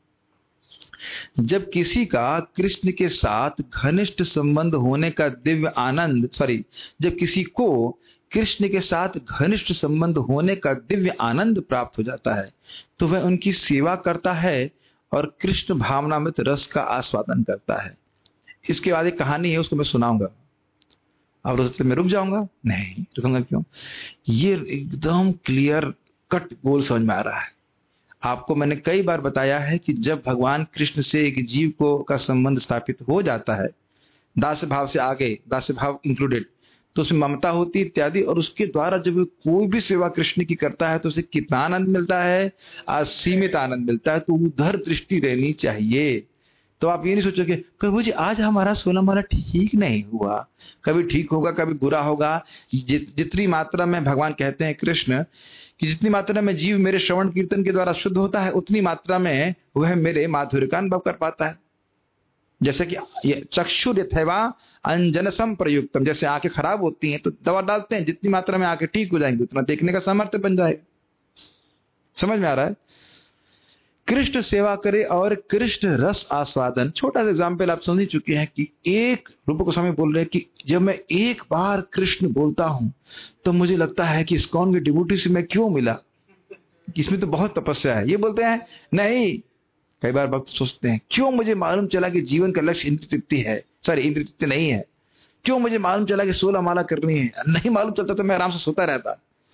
जब किसी का कृष्ण के साथ घनिष्ठ संबंध होने का दिव्य आनंद सॉरी जब किसी को कृष्ण के साथ घनिष्ठ संबंध होने का दिव्य आनंद प्राप्त हो जाता है तो वह उनकी सेवा करता है और कृष्ण भावनामृत रस का आस्वादन करता है। इसके बाद एक कहानी है, उसको मैं सुनाऊंगा। अब रोज मैं रुक जाऊंगा? नहीं रुकूंगा, क्यों? ये एकदम क्लियर कट गोल समझ में आ रहा है। आपको मैंने कई बार बताया है कि जब भगवान कृष्ण से एक जीव को का संबंध स्थापित हो जाता है, दास्य भाव से आगे, दास्य भाव इंक्लूडेड, तो उसमें ममता होती इत्यादि, और उसके द्वारा जब कोई भी सेवा कृष्ण की करता है तो उसे कितना आनंद मिलता है, असीमित आनंद मिलता है। तो उधर दृष्टि रहनी चाहिए। तो आप ये नहीं सोचोगे प्रभु जी आज हमारा सोना हमारा ठीक नहीं हुआ, कभी ठीक होगा कभी बुरा होगा। जित, जितनी मात्रा में भगवान कहते हैं कृष्ण कि जितनी मात्रा में जीव मेरे श्रवण कीर्तन के द्वारा शुद्ध होता है उतनी मात्रा में वह मेरे माधुर्य का अनुभव कर पाता है। जैसे कि ये चक्षुर यथैवा अंजनसम प्रयुक्तम, जैसे आंखें खराब होती हैं तो दवा डालते हैं, जितनी मात्रा में आंखें ठीक हो जाएंगी उतना देखने का सामर्थ्य बन जाएगा। समझ में आ रहा है? कृष्ण सेवा करे और कृष्ण रस आस्वादन। छोटा सा एग्जाम्पल आप समझ चुके हैं कि एक रूप गोस्वामी बोल रहे हैं कि जब मैं एक बार कृष्ण बोलता हूं तो मुझे लगता है कि इस्कॉन की डिवोटी से मैं क्यों मिला, इसमें तो बहुत तपस्या है। ये बोलते हैं नहीं, कई बार भक्त सोचते हैं क्यों मुझे मालूम चला कि जीवन का लक्ष्य इंद्रिय तृप्ति है, सॉरी इंद्रिय तृप्ति नहीं है। क्यों मुझे मालूम चला कि सोलह माला करनी है, नहीं मालूम चलता तो मैं आराम से सोता रहता।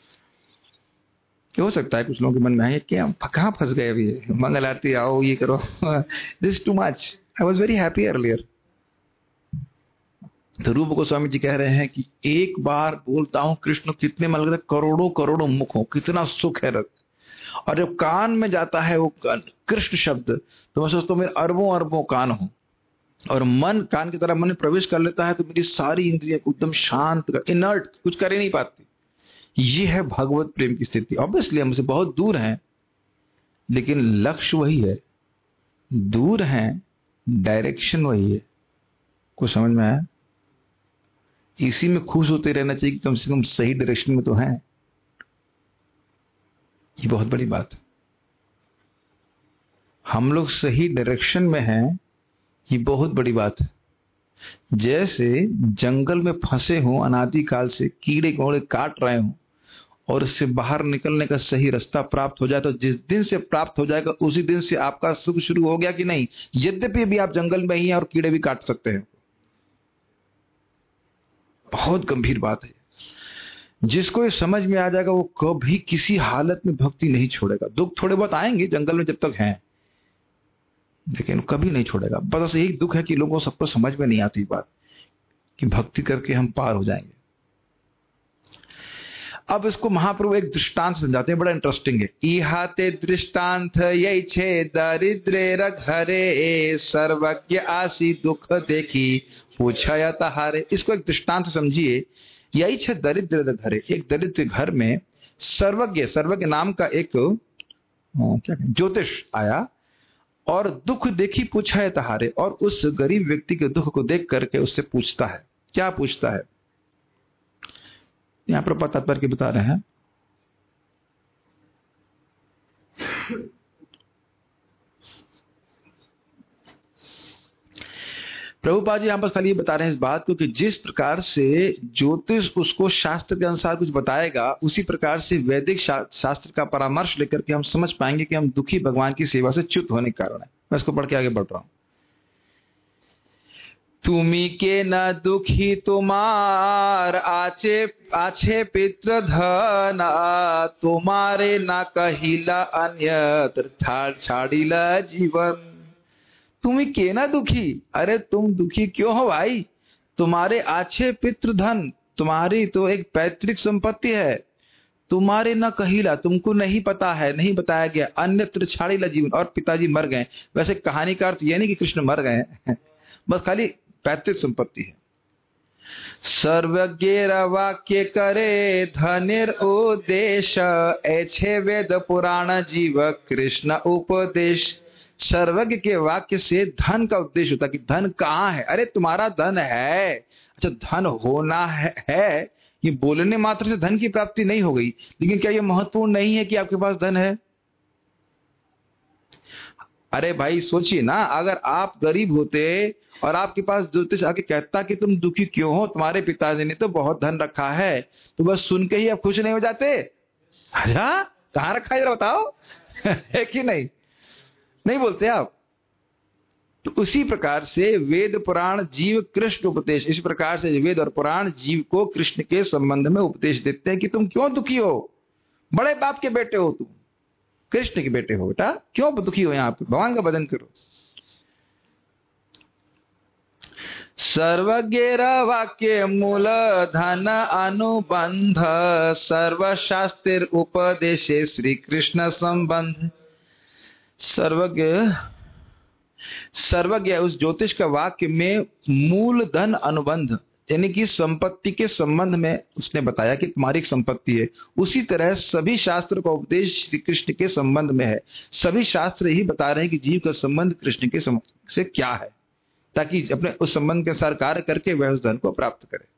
हो सकता है कुछ लोगों के मन में है क्या कहां फंस गए अभी, मंगल आरती आओ ये करो, this too much, I was very happy earlier. तो रूप गोस्वामी जी कह रहे हैं कि एक बार बोलता हूं कृष्ण, कितने मन लगता है करोड़ों करोड़ों मुख हो, कितना सुख है रख। और जब कान में जाता है वो कृष्ण शब्द तो मैं सोचता हूँ मेरे अरबों अरबों कान हो, और मन कान की तरह मन में प्रवेश कर लेता है तो मेरी सारी इंद्रियां एकदम शांत, इनर्ट, कुछ कर ही नहीं पाती। ये है भगवत प्रेम की स्थिति। ऑब्वियसली हमसे बहुत दूर हैं लेकिन लक्ष्य वही है, दूर हैं डायरेक्शन वही है। कुछ समझ में आया? इसी में खुश होते रहना चाहिए कि कम से कम सही डायरेक्शन में तो हैं। ये बहुत बड़ी बात है, हम लोग सही डायरेक्शन में हैं, ये बहुत बड़ी बात है। जैसे जंगल में फंसे हों, अनादिकाल से कीड़े कौड़े काट रहे हों और इससे बाहर निकलने का सही रास्ता प्राप्त हो जाए तो जिस दिन से प्राप्त हो जाएगा उसी दिन से आपका सुख शुरू हो गया कि नहीं। यद्यपि भी आप जंगल में ही हैं और कीड़े भी काट सकते हैं। बहुत गंभीर बात है। जिसको ये समझ में आ जाएगा वो कभी किसी हालत में भक्ति नहीं छोड़ेगा। दुख थोड़े बहुत आएंगे जंगल में जब तक हैं, लेकिन कभी नहीं छोड़ेगा। बस यही दुख है कि लोगों को सबको समझ में नहीं आती बात कि भक्ति करके हम पार हो जाएंगे। अब इसको महाप्रभु एक दृष्टांत समझाते हैं, बड़ा इंटरेस्टिंग है। इहाते दृष्टांत यही छे दरिद्रे घरे, सर्वज्ञ आसी दुख देखी पूछया तहारे। इसको एक दृष्टांत समझिए। यही छे दरिद्र घरे, एक दरिद्र घर में सर्वज्ञ सर्वज्ञ नाम का एक क्या ज्योतिष आया और दुख देखी पूछा तहारे, और उस गरीब व्यक्ति के दुख को देख करके उससे पूछता है। क्या पूछता है? यहां पर पता करके बता रहे हैं। प्रभुपाद जी यहाँ पर खाली ये बता रहे हैं इस बात को कि जिस प्रकार से ज्योतिष उसको शास्त्र के अनुसार कुछ बताएगा, उसी प्रकार से वैदिक शा, शास्त्र का परामर्श लेकर के हम समझ पाएंगे कि हम दुखी भगवान की सेवा से च्युत होने के कारण है। मैं इसको पढ़ के आगे बढ़ रहा हूं। तुम्ही के न दुखी तुम्हार आचे आछे पितृ धन, तुम्हारे न कहिला अन्यत्र ठाड़ छाड़ीला जीवन। तुम्ही के ना दुखी, अरे तुम दुखी क्यों हो भाई? तुम्हारे आछे पितृ धन, तुम्हारी तो एक पैतृक संपत्ति है, तुम्हारे न कहिला, तुमको नहीं पता है, नहीं बताया गया, अन्यत्र छाड़ीला जीवन, और पिताजी मर गए। वैसे कहानी का अर्थ यह नहीं कि कृष्ण मर गए, बस खाली पैतृक संपत्ति है। सर्वज्ञ वाक्य करे धनिर उद्देश, ऐछे वेद पुराण जीव कृष्ण उपदेश। सर्वज्ञ के वाक्य से धन का उद्देश्य होता है कि धन कहाँ है। अरे तुम्हारा धन है, अच्छा धन होना है, है ये बोलने मात्र से धन की प्राप्ति नहीं हो गई, लेकिन क्या ये महत्वपूर्ण नहीं है कि आपके पास धन है? अरे भाई सोचिए ना, अगर आप गरीब होते और आपके पास ज्योतिष आके कहता कि तुम दुखी क्यों हो, तुम्हारे पिताजी ने तो बहुत धन रखा है, तो बस सुन के ही आप खुश नहीं हो जाते? अच्छा कहाँ रखा है जरा बताओ है कि नहीं? नहीं बोलते आप। तो उसी प्रकार से वेद पुराण जीव कृष्ण उपदेश, इस प्रकार से वेद और पुराण जीव को कृष्ण के संबंध में उपदेश देते हैं कि तुम क्यों दुखी हो, बड़े बाप के बेटे हो, तुम कृष्ण के बेटे हो, बेटा क्यों दुखी हो? यहाँ पे भगवान का भजन करो। सर्वज्ञ वाक्य मूल धन अनुबंध, सर्वशास्त्र उपदेशे श्री कृष्ण संबंध। सर्वज्ञ सर्वज्ञ उस ज्योतिष का वाक्य में मूल धन अनुबंध, यानी कि संपत्ति के संबंध में उसने बताया कि तुम्हारी एक संपत्ति है। उसी तरह सभी शास्त्र का उपदेश श्री कृष्ण के संबंध में है। सभी शास्त्र यही बता रहे हैं कि जीव का संबंध कृष्ण के से क्या है, ताकि अपने उस संबंध के अनुसार कार्य करके वह उस धन को प्राप्त करे।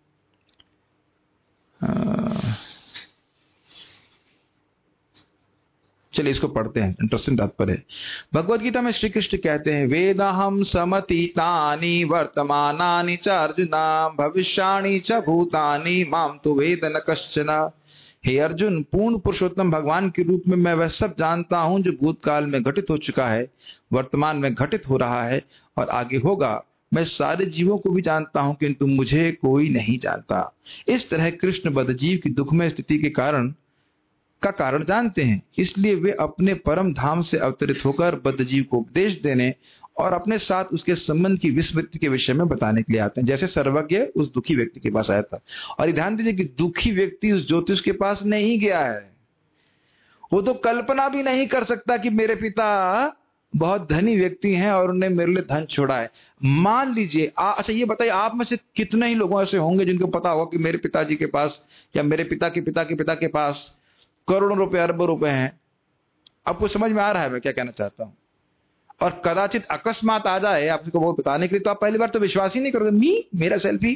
चलिए इसको पढ़ते हैं, इंटरेस्टिंग तात्पर्य है। भगवद गीता में श्री कृष्ण कहते हैं, वेदाहम समतीतानि वर्तमानानि च अर्जुना, भविष्याणि च भूतानि माम तु वेद न कश्चन। हे अर्जुन, पूर्ण पुरुषोत्तम भगवान के रूप में मैं वह सब जानता हूं जो भूतकाल में घटित हो चुका है, वर्तमान में घटित हो रहा है और आगे होगा। मैं सारे जीवों को भी जानता हूं, किंतु मुझे कोई नहीं जानता। इस तरह कृष्ण बद्ध जीव की दुखमय स्थिति के कारण का कारण जानते हैं, इसलिए वे अपने परम धाम से अवतरित होकर बद्ध जीव को उपदेश देने और अपने साथ उसके संबंध की विस्मृति के विषय में बताने के लिए आते हैं। जैसे सर्वज्ञ उस दुखी व्यक्ति के पास आया था, और ध्यान दीजिए कि दुखी व्यक्ति उस ज्योतिष के पास नहीं गया है। वो तो कल्पना भी नहीं कर सकता कि मेरे पिता बहुत धनी व्यक्ति हैं और उन्होंने मेरे लिए धन छोड़ा है। मान लीजिए, अच्छा ये बताइए, आप में से कितने ही लोगों ऐसे होंगे जिनको पता होगा कि मेरे पिताजी के पास या मेरे पिता के पिता के पिता के पास करोड़ों रुपए अरबों रुपए हैं? आपको समझ में आ रहा है मैं क्या कहना चाहता हूं? और कदाचित अकस्मात आ जाए आपको वो बताने के लिए, तो आप पहली बार तो विश्वास ही नहीं करोगे। मी मेरा सेल्फी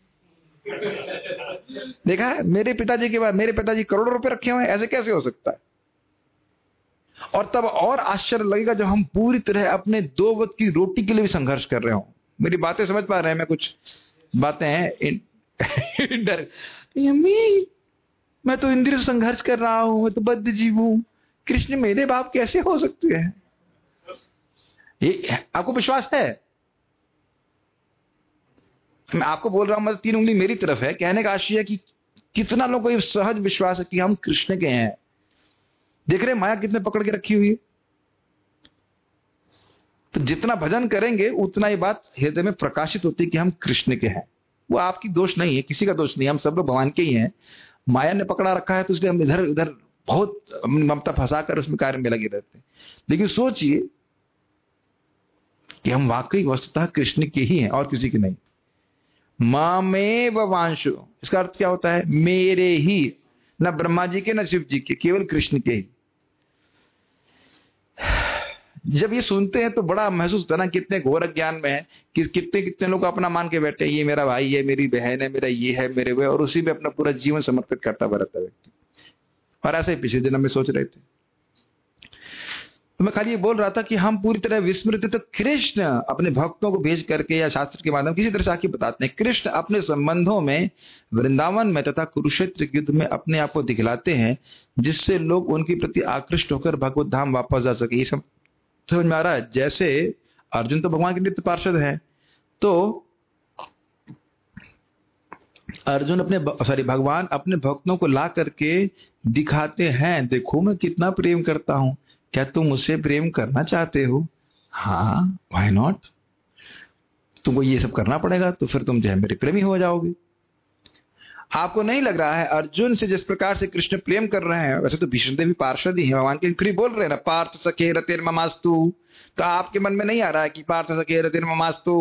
देखा है, मेरे पिताजी के पास मेरे पिताजी करोड़ों रुपए रखे हुए हैं, ऐसे कैसे हो सकता है? और तब और आश्चर्य लगेगा जब हम पूरी तरह अपने दो वक्त की रोटी के लिए भी संघर्ष कर रहे हो। मेरी बातें समझ पा रहे हैं? मैं कुछ बातें हैं डर, मैं तो इंद्रिय से संघर्ष कर रहा हूं, मैं तो बद्ध जीव हूं, कृष्ण मेरे बाप कैसे हो सकते हैं? ये आपको विश्वास है? मैं आपको बोल रहा हूं, मतलब तीन उंगली मेरी तरफ है। कहने का आशय है कि कितना लोगों को ये सहज विश्वास है कि हम कृष्ण के हैं। देख रहे माया कितने पकड़ के रखी हुई है। तो जितना भजन करेंगे उतना ही बात हृदय में प्रकाशित होती है कि हम कृष्ण के हैं। वो आपकी दोष नहीं है, किसी का दोष नहीं, हम सब लोग भगवान के ही हैं। माया ने पकड़ा रखा है तो इसलिए हम इधर उधर बहुत ममता फंसाकर उसमें कार्य में लगे रहते हैं। लेकिन सोचिए कि हम वाकई वस्तुतः कृष्ण के ही हैं और किसी के नहीं। मामेव वांशु, इसका अर्थ क्या होता है? मेरे ही, न ब्रह्मा जी के न शिव जी के, केवल कृष्ण के ही। जब ये सुनते हैं तो बड़ा महसूस होता है ना, कितने घोर ज्ञान में है कि कितने कितने लोग अपना मान के बैठे, ये मेरा भाई है, मेरी बहन है, मेरा ये है, मेरे वो, और उसी में अपना पूरा जीवन समर्पित करता रहता व्यक्ति। और ऐसे ही पिछले जन्म में सोच रहे थे। मैं खाली ये बोल रहा था कि हम पूरी तरह विस्मृत, तो कृष्ण अपने भक्तों को भेज करके या शास्त्र के माध्यम किसी तरह से आके बताते हैं। कृष्ण अपने संबंधों में वृंदावन में तथा कुरुक्षेत्र के युद्ध में अपने आप को दिखलाते हैं, जिससे लोग उनके प्रति आकृष्ट होकर भगवत धाम वापस जा सके। ये सब समझ में आ रहा है? जैसे अर्जुन तो भगवान के नित्य पार्षद है, तो अर्जुन अपने सॉरी भगवान अपने भक्तों को ला करके दिखाते हैं, देखो मैं कितना प्रेम करता हूं, क्या तुम मुझसे प्रेम करना चाहते हो? हाँ, व्हाई नॉट, तुमको ये सब करना पड़ेगा, तो फिर तुम जो है मेरे प्रेमी हो जाओगे। आपको नहीं लग रहा है अर्जुन से जिस प्रकार से कृष्ण प्रेम कर रहे हैं, वैसे तो भीष्म देव भी पार्षद ही है भगवान के, फिर बोल रहे हैं ना पार्थ सखे रतिर ममास्तु, तो आपके मन में नहीं आ रहा है कि पार्थ सखे रतिर ममास्तु?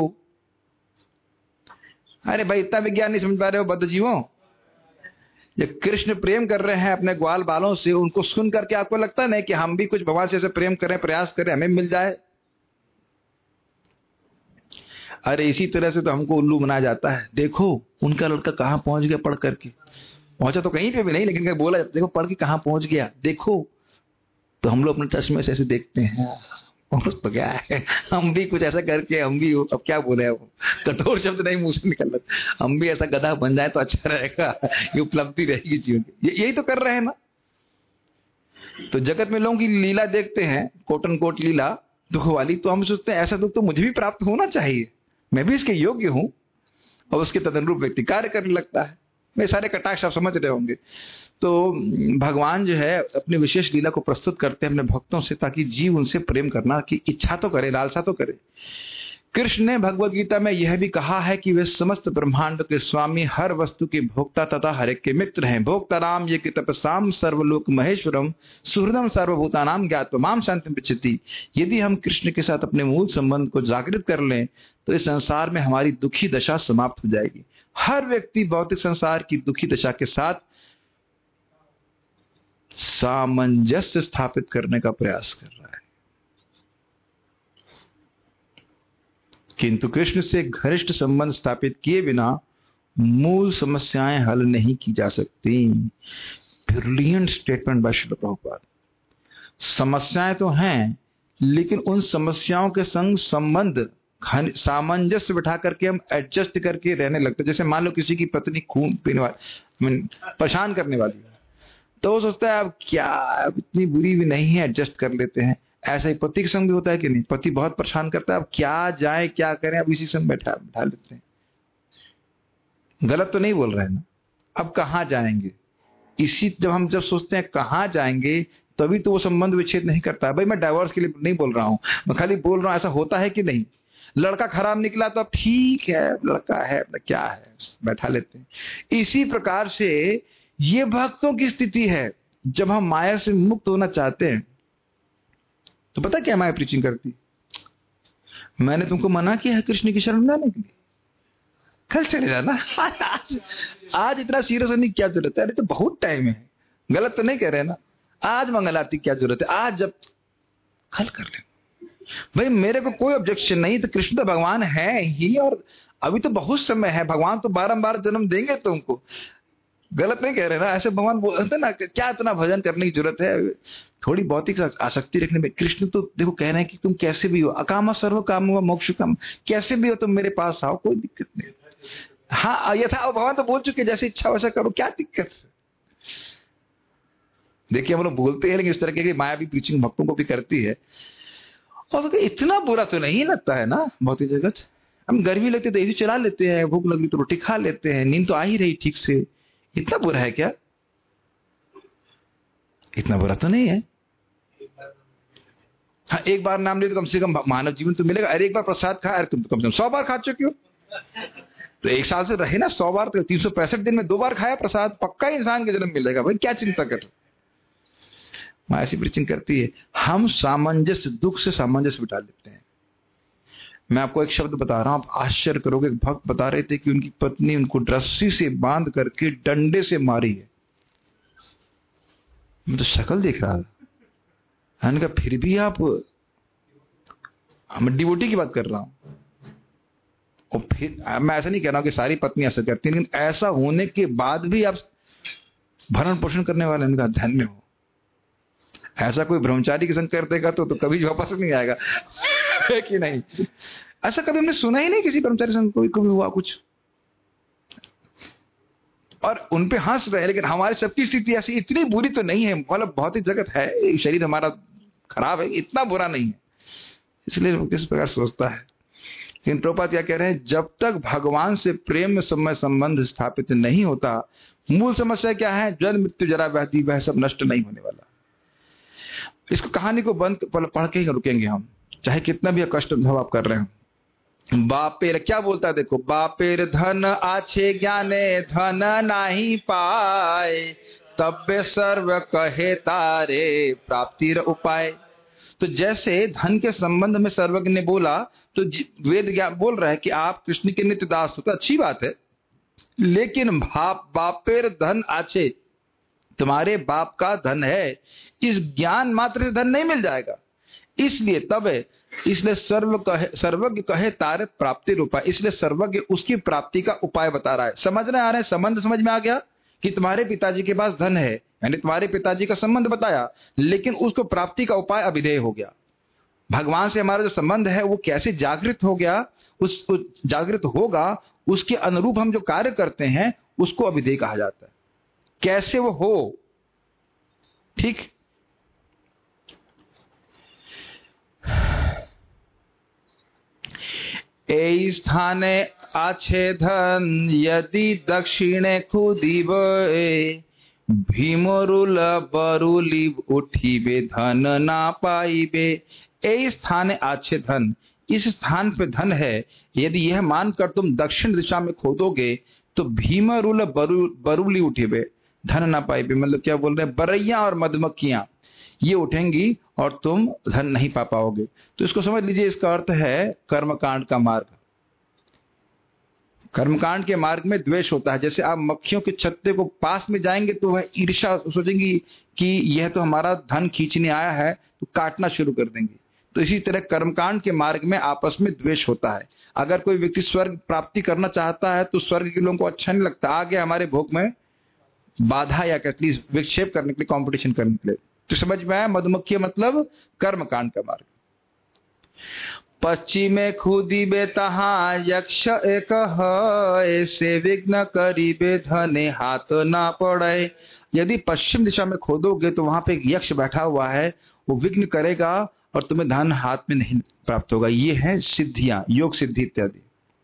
अरे भाई इतना विज्ञान नहीं समझ पा रहे हो बद्ध जीवों? जब कृष्ण प्रेम कर रहे हैं अपने ग्वाल बालों से, उनको सुन करके आपको लगता नहीं कि हम भी कुछ भगवान से ऐसे प्रेम करें, प्रयास करें, हमें मिल जाए? अरे इसी तरह से तो हमको उल्लू बनाया जाता है। देखो उनका लड़का कहां पहुंच गया पढ़ करके, पहुंचा तो कहीं पे भी नहीं, लेकिन बोला देखो पढ़ के कहां पहुंच गया देखो, तो हम लोग अपने चश्मे से ऐसे देखते हैं, तो क्या है, हम भी कुछ ऐसा करके, हम भी अब क्या बोले, वो कठोर शब्द नहीं मुंह से निकल रहा, हम भी ऐसा गधा बन जाए तो अच्छा रहेगा, ये उपलब्धि रहेगी जीवन की। यही तो कर रहे हैं ना। तो जगत में लोगों की लीला देखते हैं, कोटन कोट लीला दुख वाली, तो हम सोचते हैं ऐसा दुख तो मुझे भी प्राप्त होना चाहिए, मैं भी इसके योग्य हूं, और उसके तदनुरूप व्यक्ति कार्य करने लगता है। मैं सारे कटाक्ष आप समझ रहे होंगे। तो भगवान जो है अपनी विशेष लीला को प्रस्तुत करते हैं अपने भक्तों से, ताकि जीव उनसे प्रेम करना की इच्छा तो करे, लालसा तो करे। कृष्ण ने भगवद गीता में यह भी कहा है कि वे समस्त ब्रह्मांड के स्वामी, हर वस्तु के भोक्ता तथा हर एक के मित्र हैं। भोक्ताराम ये कि तपसाम सर्वलोक महेश्वरम सुहृदम सर्वभूतानाम ज्ञात्वाम शांति पृच्छति। यदि हम कृष्ण के साथ अपने मूल संबंध को जागृत कर लें तो इस संसार में हमारी दुखी दशा समाप्त हो जाएगी। हर व्यक्ति भौतिक संसार की दुखी दशा के साथ सामंजस्य स्थापित करने का प्रयास कर रहा है, किंतु कृष्ण से घनिष्ठ संबंध स्थापित किए बिना मूल समस्याएं हल नहीं की जा सकती। Brilliant statement by Srila Prabhupada. समस्याएं तो हैं, लेकिन उन समस्याओं के संग संबंध सामंजस्य बिठा करके हम एडजस्ट करके रहने लगते। जैसे मान लो किसी की पत्नी खून पीने वाली, परेशान करने वाली है, तो वो सोचता है अब क्या, अब इतनी बुरी भी नहीं है, एडजस्ट कर लेते हैं। ऐसा ही पति के संग भी होता है कि नहीं, पति बहुत परेशान करता है, अब क्या जाए क्या करें, अब इसी संग बैठा बैठा लेते हैं। गलत तो नहीं बोल रहे हैं ना। अब कहाँ जाएंगे, इसी जब हम जब सोचते हैं कहाँ जाएंगे, तभी तो वो संबंध विच्छेद नहीं करता है। भाई मैं डाइवोर्स के लिए नहीं बोल रहा हूं, मैं खाली बोल रहा हूं ऐसा होता है कि नहीं। लड़का खराब निकला तो अब ठीक है, लड़का है क्या है, बैठा लेते हैं। इसी प्रकार से ये भक्तों की स्थिति है। जब हम माया से मुक्त होना चाहते हैं तो पता क्या माया प्रीचिंग करती, मैंने तुमको मना किया है कृष्ण की शरण जाने के लिए, कल चले जाना, आज, आज इतना सीरियस होने की क्या जरूरत है, अरे तो बहुत टाइम है। गलत तो नहीं कह रहे ना, आज मंगल आरती क्या जरूरत है, आज जब कल कर ले। भाई मेरे को कोई ऑब्जेक्शन नहीं, तो कृष्ण तो भगवान है ही, और अभी तो बहुत समय है, भगवान तो बारंबार जन्म देंगे तुमको। गलत नहीं कह रहे ना, ऐसे भगवान बोलते ना, क्या इतना भजन करने की जरूरत है, थोड़ी भौतिक आसक्ति रखने में। कृष्ण तो देखो कह रहे हैं कि तुम कैसे भी हो, अकाम सर्व काम हुआ मोक्ष काम, कैसे भी हो तुम मेरे पास आओ, कोई दिक्कत नहीं। हाँ यथा भगवान तो बोल चुके जैसे इच्छा वैसा करो, क्या दिक्कत। देखिए हम लोग बोलते हैं, लेकिन इस तरह की माया भी प्रीचिंग भक्तों को भी करती है। और इतना बुरा तो नहीं लगता है ना भौतिक जगत। हम गर्मी लगती तो एसी चला लेते हैं, भूख लगी तो रोटी खा लेते हैं, नींद तो आ ही रही ठीक से, इतना बुरा है क्या? इतना बुरा तो नहीं है। हाँ एक बार नाम ले तो कम से कम मानव जीवन तो मिलेगा। अरे एक बार प्रसाद खा, अरे तुम तो कम से कम सौ बार खा चुके हो, तो एक साल से रहे ना सौ बार, तो तीन सौ पैंसठ दिन में दो बार खाया प्रसाद, पक्का इंसान के जन्म मिलेगा। भाई क्या चिंता कर, माँ ऐसी प्रीचिंग करती है। हम सामंजस्य, दुख से सामंजस्य बिठा लेते हैं। मैं आपको एक शब्द बता रहा हूं, आप आश्चर्य करोगे। एक भक्त बता रहे थे कि उनकी पत्नी उनको रस्सी से बांध करके डंडे से मारी है। मैं तो शक्ल देख रहा था, मैंने कहा फिर भी आप, मैं डिवोटी की बात कर रहा हूं। और फिर मैं ऐसा नहीं कह रहा हूं कि सारी पत्नी ऐसा करती, लेकिन ऐसा होने के बाद भी आप भरण पोषण करने वाले, उनका धन्य हो। ऐसा कोई ब्रह्मचारी के संग कर देगा तो, तो कभी वापस नहीं आएगा, है कि नहीं? ऐसा कभी हमने सुना ही नहीं किसी ब्रह्मचारी संग कोई कभी हुआ कुछ, और उन पे हंस रहे हैं। लेकिन हमारी सबकी स्थिति ऐसी इतनी बुरी तो नहीं है, मतलब बहुत ही जगत है, शरीर हमारा खराब है, इतना बुरा नहीं है, इसलिए किस प्रकार सोचता है। लेकिन प्रभुपाद क्या कह रहे हैं, जब तक भगवान से प्रेम में समय संबंध स्थापित नहीं होता, मूल समस्या क्या है, जन्म मृत्यु जरा व्याधि वह सब नष्ट नहीं होने वाला। इसको कहानी को बंद पढ़ के ही रुकेंगे हम, चाहे कितना भी कष्ट अनुभव आप कर रहे हो। बापेर क्या बोलता है देखो, बापेर धन आछे ज्ञाने धन नाही पाए, तब्बे सर्व कहे तारे प्राप्तिर उपाय। तो जैसे धन के संबंध में सर्वज्ञ ने बोला, तो वेद ज्ञान बोल रहा है कि आप कृष्ण के नित्य दास हो, तो अच्छी बात है, लेकिन बाप बापेर धन आछे, तुम्हारे बाप का धन है, इस ज्ञान मात्र से धन नहीं मिल जाएगा। इसलिए तब है, इसलिए सर्व कहे सर्वज्ञ कहे तारे प्राप्ति उपाय, इसलिए सर्वज्ञ उसकी प्राप्ति का उपाय बता रहा है। समझ रहे आ रहे हैं, संबंध समझ में आ गया कि तुम्हारे पिताजी के पास धन है, यानी तुम्हारे पिताजी का संबंध बताया, लेकिन उसको प्राप्ति का उपाय अभिधेय हो गया। भगवान से हमारा जो संबंध है वो कैसे जागृत हो गया, उस, उस जागृत होगा, उसके अनुरूप हम जो कार्य करते हैं उसको अभिधेय कहा जाता है। कैसे वो हो, ठीक। ए स्थाने आछे धन यदि दक्षिणे खुदिबे, भीमरुल बरुली उठिबे धन ना पाइबे। ए स्थाने आछे धन, इस स्थान पे धन है, यदि यह मानकर तुम दक्षिण दिशा में खोदोगे तो भीमरुल बरु, बरुली उठिबे धन ना पाइबे। मतलब क्या बोल रहे हैं, बरैया और मधुमक्खियां ये उठेंगी और तुम धन नहीं पा पाओगे। तो इसको समझ लीजिए, इसका अर्थ है कर्मकांड का मार्ग। कर्मकांड के मार्ग में द्वेष होता है। जैसे आप मक्खियों के छत्ते को पास में जाएंगे तो वह ईर्ष्या सोचेंगी कि यह तो हमारा धन खींचने आया है, तो काटना शुरू कर देंगे। तो इसी तरह कर्मकांड के मार्ग में आपस में द्वेष होता है। अगर कोई व्यक्ति स्वर्ग प्राप्ति करना चाहता है तो स्वर्ग के लोगों को अच्छा नहीं लगता, आगे हमारे भोग में बाधा या कहती विक्षेप करने के लिए, कॉम्पिटिशन करने के लिए। तो समझ में आया, मधुमक्खी मतलब कर्मकांड का मार्ग। पश्चिमे खुदिबे तहाँ यक्ष एक है, से विघ्न करीबे धने हाथ ना पड़े। यदि पश्चिम दिशा में खोदोगे तो वहां पे एक यक्ष बैठा हुआ है, वो विघ्न करेगा और तुम्हें धन हाथ में नहीं प्राप्त होगा। ये है सिद्धियां, योग सिद्धि इत्यादि।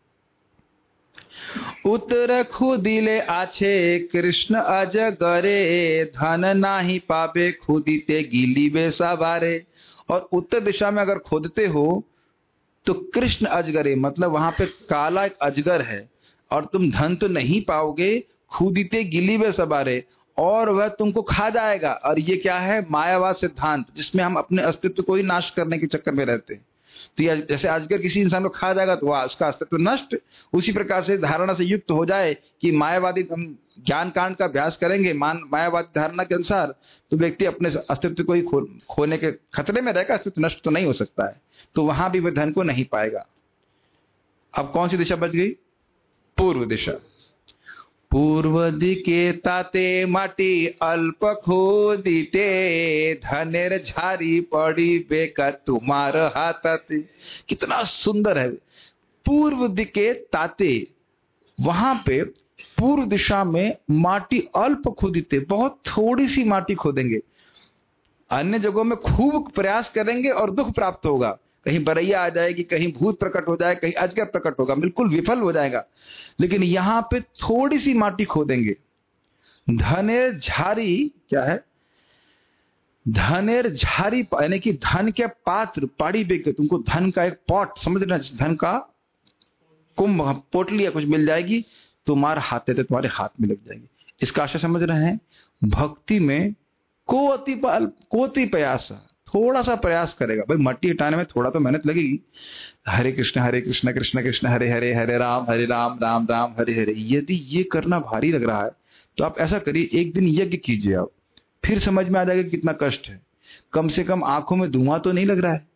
उत्तर खुदिले आछे कृष्ण अजगरे, धन नाही पाबे खुदिते गिलीबे सवारे। और उत्तर दिशा में अगर खोदते हो तो कृष्ण अजगरे, मतलब वहां पे काला एक अजगर है और तुम धन तो नहीं पाओगे, खुदिते गिलीबे सवारे, और वह तुमको खा जाएगा। और ये क्या है, मायावाद सिद्धांत, जिसमें हम अपने अस्तित्व को ही नाश करने के चक्कर में रहते हैं। तो ये जैसे अजगर किसी इंसान को खा जाएगा तो वह उसका अस्तित्व नष्ट, उसी प्रकार से धारणा से युक्त हो जाए कि मायावादी हम ज्ञान कांड का अभ्यास करेंगे मान मायावादी धारणा के अनुसार, तो व्यक्ति अपने अस्तित्व को ही खो, खोने के खतरे में रहेगा, अस्तित्व नष्ट तो नहीं हो सकता है, तो वहां भी वह धन को नहीं पाएगा। अब कौन सी दिशा बच गई, पूर्व दिशा। पूर्व दिके ताते माटी अल्प खोदिते, धनेर झारी पड़ी बेका तुम्हार हाथते। कितना सुंदर है, पूर्व दिके ताते, वहां पे पूर्व दिशा में माटी अल्प खोदिते, बहुत थोड़ी सी माटी खोदेंगे। अन्य जगहों में खूब प्रयास करेंगे और दुख प्राप्त होगा, कहीं बरैया आ जाएगी, कहीं भूत प्रकट हो जाए, कहीं अजगर प्रकट होगा, बिल्कुल विफल हो जाएगा। लेकिन यहां पे थोड़ी सी माटी खोदेंगे। धनेर झारी क्या है, धनेर झारी यानी कि धन के पात्र, पाड़ी बेच के तुमको धन का एक पॉट, समझ रहे, धन का कुंभ पोटली या कुछ मिल जाएगी, तुम्हारे हाथ तो तुम्हारे हाथ में लग जाएगी। इसका आशय समझ रहे हैं। भक्ति में को अति को अति प्रयास, थोड़ा सा प्रयास करेगा भाई, मट्टी हटाने में थोड़ा तो मेहनत लगेगी। हरे कृष्ण हरे कृष्ण कृष्ण कृष्ण हरे हरे, हरे राम हरे राम राम राम हरे हरे। यदि ये करना भारी लग रहा है तो आप ऐसा करिए, एक दिन यज्ञ कीजिए, आप फिर समझ में आ जाएगा कितना कष्ट है। कम से कम आंखों में धुआं तो नहीं लग रहा है।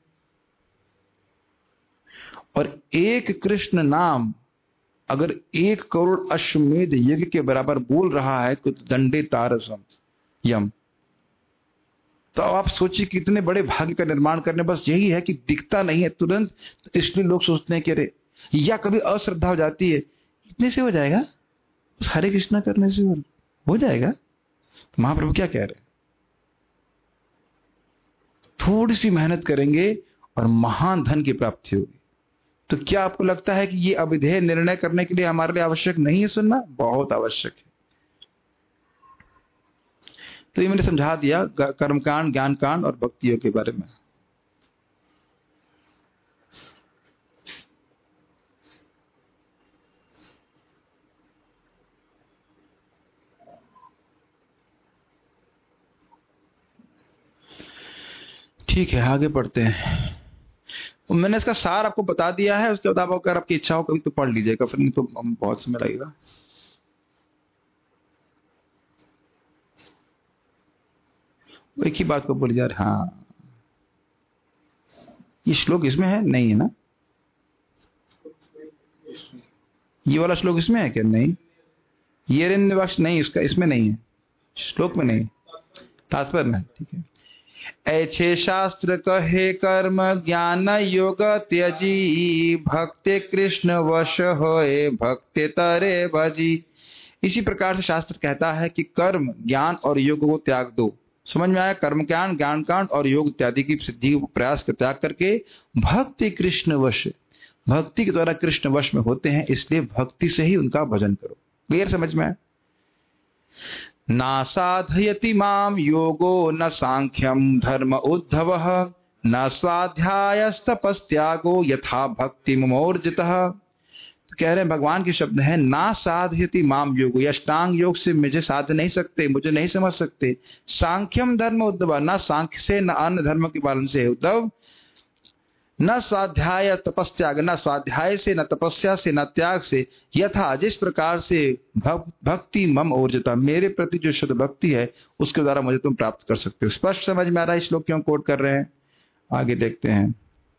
और एक कृष्ण नाम अगर एक करोड़ अश्वमेध यज्ञ के बराबर बोल रहा है तो दंडे तारसम यम। तो आप सोचिए कितने बड़े भाग्य का निर्माण करने, बस यही है कि दिखता नहीं है तुरंत, तो इसलिए लोग सोचते हैं कि अरे, या कभी अश्रद्धा हो जाती है, इतने से हो जाएगा, बस हरे कृष्णा करने से हो जाएगा। तो महाप्रभु क्या कह रहे हैं, थोड़ी सी मेहनत करेंगे और महान धन की प्राप्ति होगी। तो क्या आपको लगता है कि ये अविधेय निर्णय करने के लिए हमारे लिए आवश्यक नहीं है सुनना? बहुत आवश्यक है। तो ये मैंने समझा दिया कर्मकांड, ज्ञान कांड और भक्ति योग के बारे में। ठीक है, आगे बढ़ते हैं। मैंने इसका सार आपको बता दिया है, उसके बाद अगर आपकी इच्छा हो कभी तो पढ़ लीजिएगा, फिर नहीं तो बहुत समय लगेगा। एक ही बात को बोल यार, हाँ ये श्लोक इसमें है नहीं है ना, ये वाला श्लोक इसमें है क्या? नहीं, ये हिरण्यवाक्ष नहीं, इसका इसमें नहीं है, श्लोक में नहीं, तात्पर्य में। ठीक है, ऐसे शास्त्र कहे कर्म ज्ञान योग त्यजी, भक्ति कृष्ण वश होए भक्ति तरे भजी। इसी प्रकार से शास्त्र कहता है कि कर्म, ज्ञान और योग को त्याग दो। समझ में आया? कर्म ज्ञान, ज्ञान कांड और योग इत्यादि की सिद्धि प्रयास का त्याग करके भक्ति कृष्ण वश, भक्ति के द्वारा कृष्ण वश में होते हैं, इसलिए भक्ति से ही उनका भजन करो। क्लियर समझ में आया? ना साधयति माम योगो न सांख्यम धर्म उद्धवः, न स्वाध्यायस्तपस्त्यागो यथा भक्ति मोर्जितः। तो कह रहे हैं, भगवान के शब्द हैं, ना साधयति माम योगो, ये अष्टांग योग से मुझे साध नहीं सकते, मुझे नहीं समझ सकते। सांख्यम धर्म उद्धव, ना सांख्य से न अन्य धर्म के पालन से उद्धव, न स्वाध्याय तपस्त्याग, न स्वाध्याय से, न तपस्या से, न त्याग से, यथा जिस प्रकार से भक, भक्ति मम ओर्जिता, मेरे प्रति जो शुद्ध भक्ति है उसके द्वारा मुझे तुम प्राप्त कर सकते हो। स्पष्ट समझ में आ रहा है श्लोक क्यों कोट कर रहे हैं? आगे देखते हैं।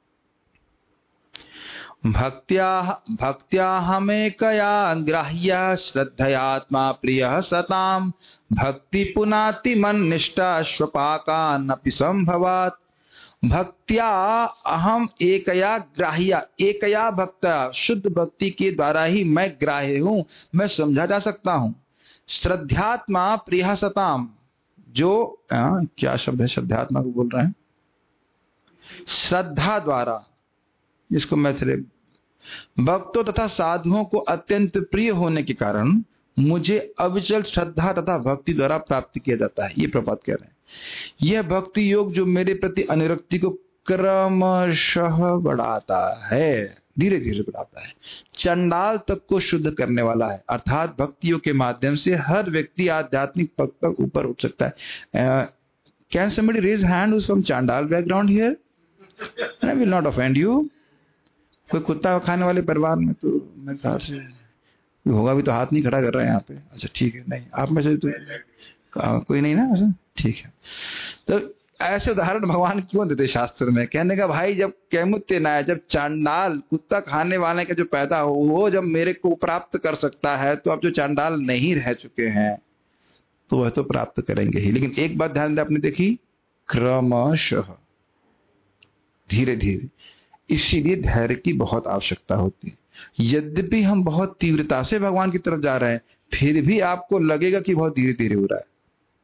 भक्त्या भक्त्या हमेकया ग्राह्य श्रद्धयात्मा प्रिय सताम, भक्ति पुनाति मन निष्ठा स्वपाका नपि संभवात। भक्त्या अहम एकया ग्राह्या, एकया भक्त्या, शुद्ध भक्ति के द्वारा ही मैं ग्राह्य हूं, मैं समझा जा सकता हूं। श्रद्धात्मा प्रिय सताम, जो आ, क्या शब्द है श्रद्धात्मा को बोल रहे हैं? श्रद्धा द्वारा, जिसको मैं थे भक्तों तथा साधुओं को अत्यंत प्रिय होने के कारण मुझे अविचल श्रद्धा तथा भक्ति द्वारा प्राप्त किया जाता है। ये प्रभात कह रहे हैं, यह भक्ति योग जो मेरे प्रति अनुरक्ति को क्रमशः बढ़ाता है, धीरे धीरे बढ़ाता है, चंडाल तक को शुद्ध करने वाला है। अर्थात भक्ति योग के माध्यम से हर व्यक्ति आध्यात्मिक पद तक ऊपर उठ सकता है। Can somebody raise hand who is from Chandal background here? I will not offend you. कोई कुत्ता खाने वाले परिवार में तो मेरे ख्याल से होगा भी, तो हाथ नहीं खड़ा कर रहा है यहाँ पे। अच्छा ठीक है, नहीं आप में से तो कोई नहीं ना ऐसा? ठीक है। तो ऐसे उदाहरण भगवान क्यों देते शास्त्र में? कहने का भाई, जब कैमुत्य ना है, जब चांडाल कुत्ता खाने वाले का जो पैदा हो वो जब मेरे को प्राप्त कर सकता है, तो अब जो चांडाल नहीं रह चुके हैं तो वह तो प्राप्त करेंगे ही। लेकिन एक बात ध्यान दें, आपने देखी, क्रमशः, धीरे धीरे। इसीलिए धैर्य की बहुत आवश्यकता होती है। यद्यपि हम बहुत तीव्रता से भगवान की तरफ जा रहे हैं, फिर भी आपको लगेगा कि बहुत धीरे धीरे हो रहा है।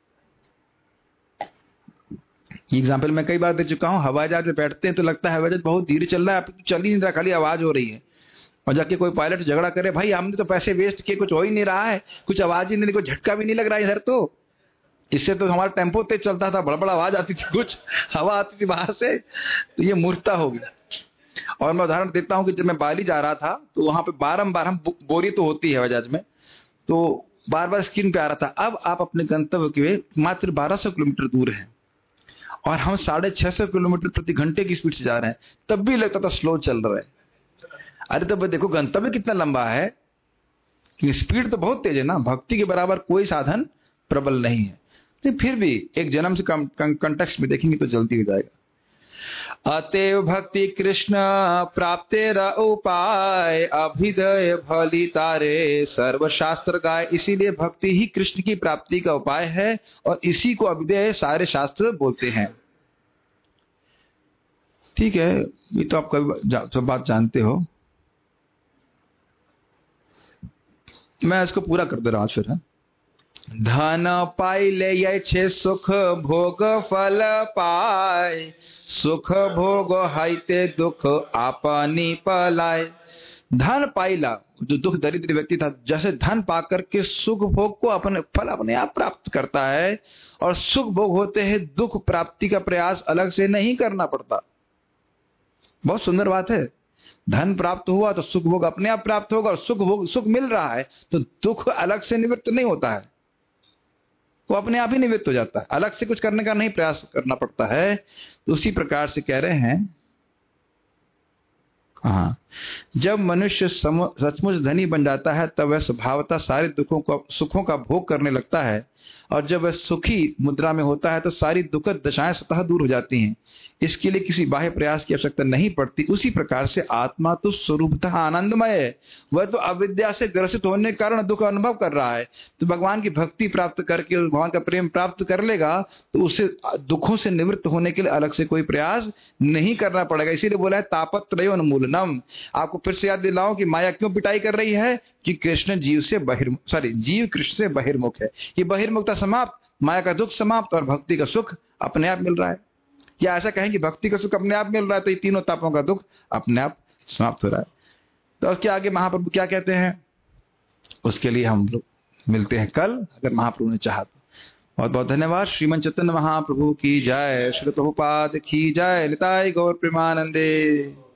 एग्जाम्पल मैं कई बार दे चुका हूं, हवाई जहाज में बैठते हैं तो लगता है हवाई जहाज बहुत धीरे चल रहा है, आप चल ही नहीं रहा, खाली आवाज हो रही है। और जाके कोई पायलट झगड़ा करे, भाई हमने तो पैसे वेस्ट किए, कुछ हो ही नहीं रहा है, कुछ आवाज ही नहीं, कोई झटका भी नहीं लग रहा है इधर। तो इससे तो हमारा टेम्पो तेज चलता था, बड़ा बड़ा आवाज आती थी, कुछ हवा आती थी बाहर से, तो ये मूर्खता होगी। और मैं उदाहरण देता हूं कि जब मैं बाली जा रहा था तो वहां पे बारंबार हम बोरी तो होती है हवाई जहाज में, तो बार बार स्क्रीन पे आ रहा था, अब आप अपने गंतव्य के मात्र बारह सौ किलोमीटर दूर हैं और हम साढ़े छह सौ किलोमीटर प्रति घंटे की स्पीड से जा रहे हैं, तब भी लगता था स्लो चल रहा है। अरे तो देखो गंतव्य कितना लंबा है, कि स्पीड तो बहुत तेज है ना। भक्ति के बराबर कोई साधन प्रबल नहीं है, लेकिन फिर भी एक जन्म से कंटेक्स्ट में देखेंगे तो जल्दी हो जाएगा। अतएव भक्ति कृष्ण प्राप्तेर उपाय, अभिदय भली तारे सर्वशास्त्र गाय। इसीलिए भक्ति ही कृष्ण की प्राप्ति का उपाय है और इसी को अभिदय सारे शास्त्र बोलते हैं। ठीक है, ये तो आप सब बात जानते हो। मैं इसको पूरा कर दे रहा हूं फिर। है धन पाई ले ये छे सुख भोग फल पाए, सुख भोग हाइते दुख आपनी पलाए। धन पाइला, जो दुख दरिद्र व्यक्ति था, जैसे धन पाकर के सुख भोग को अपने फल अपने आप प्राप्त करता है, और सुख भोग होते हैं दुख प्राप्ति का प्रयास अलग से नहीं करना पड़ता। बहुत सुंदर बात है। धन प्राप्त हुआ तो सुख भोग अपने आप प्राप्त होगा, और सुख भोग सुख मिल रहा है तो दुख अलग से निवृत्त नहीं होता है, वो अपने आप ही निवृत्त हो जाता है, अलग से कुछ करने का नहीं प्रयास करना पड़ता है। तो उसी प्रकार से कह रहे हैं, हाँ, जब मनुष्य सचमुच धनी बन जाता है तब वह स्वभावतः सारे दुखों को सुखों का भोग करने लगता है, और जब वह सुखी मुद्रा में होता है तो सारी दुखद दशाएं स्वतः दूर हो जाती हैं। इसके लिए किसी बाह्य प्रयास की आवश्यकता नहीं पड़ती। उसी प्रकार से आत्मा तो स्वरूपतः आनंदमय है, वह तो अविद्या से ग्रसित होने के कारण दुख अनुभव कर रहा है। तो भगवान की भक्ति प्राप्त करके भगवान का प्रेम प्राप्त कर लेगा तो उसे दुखों से निवृत्त होने के लिए अलग से कोई प्रयास नहीं करना पड़ेगा। इसीलिए बोला है तापत्रयोन्मूलनम। आपको फिर से याद दिलाऊं कि माया क्यों पिटाई कर रही है, कि कृष्ण जीव से बहिर्मुख सॉरी जीव कृष्ण से बहिर्मुख है। ये बहिर्मुखता समाप्त, माया का दुख समाप्त, और भक्ति का सुख अपने आप मिल रहा है। या ऐसा कहें कि भक्ति का सुख अपने आप मिल रहा है तो ये तीनों तापों का दुख अपने आप समाप्त हो रहा है। तो उसके आगे महाप्रभु क्या कहते हैं, उसके लिए हम लोग मिलते हैं कल, अगर महाप्रभु ने चाहा तो। बहुत बहुत धन्यवाद। श्रीमन चैतन्य महाप्रभु की जय, श्री प्रभुपाद की जय, निताई गौर प्रेमानंदे।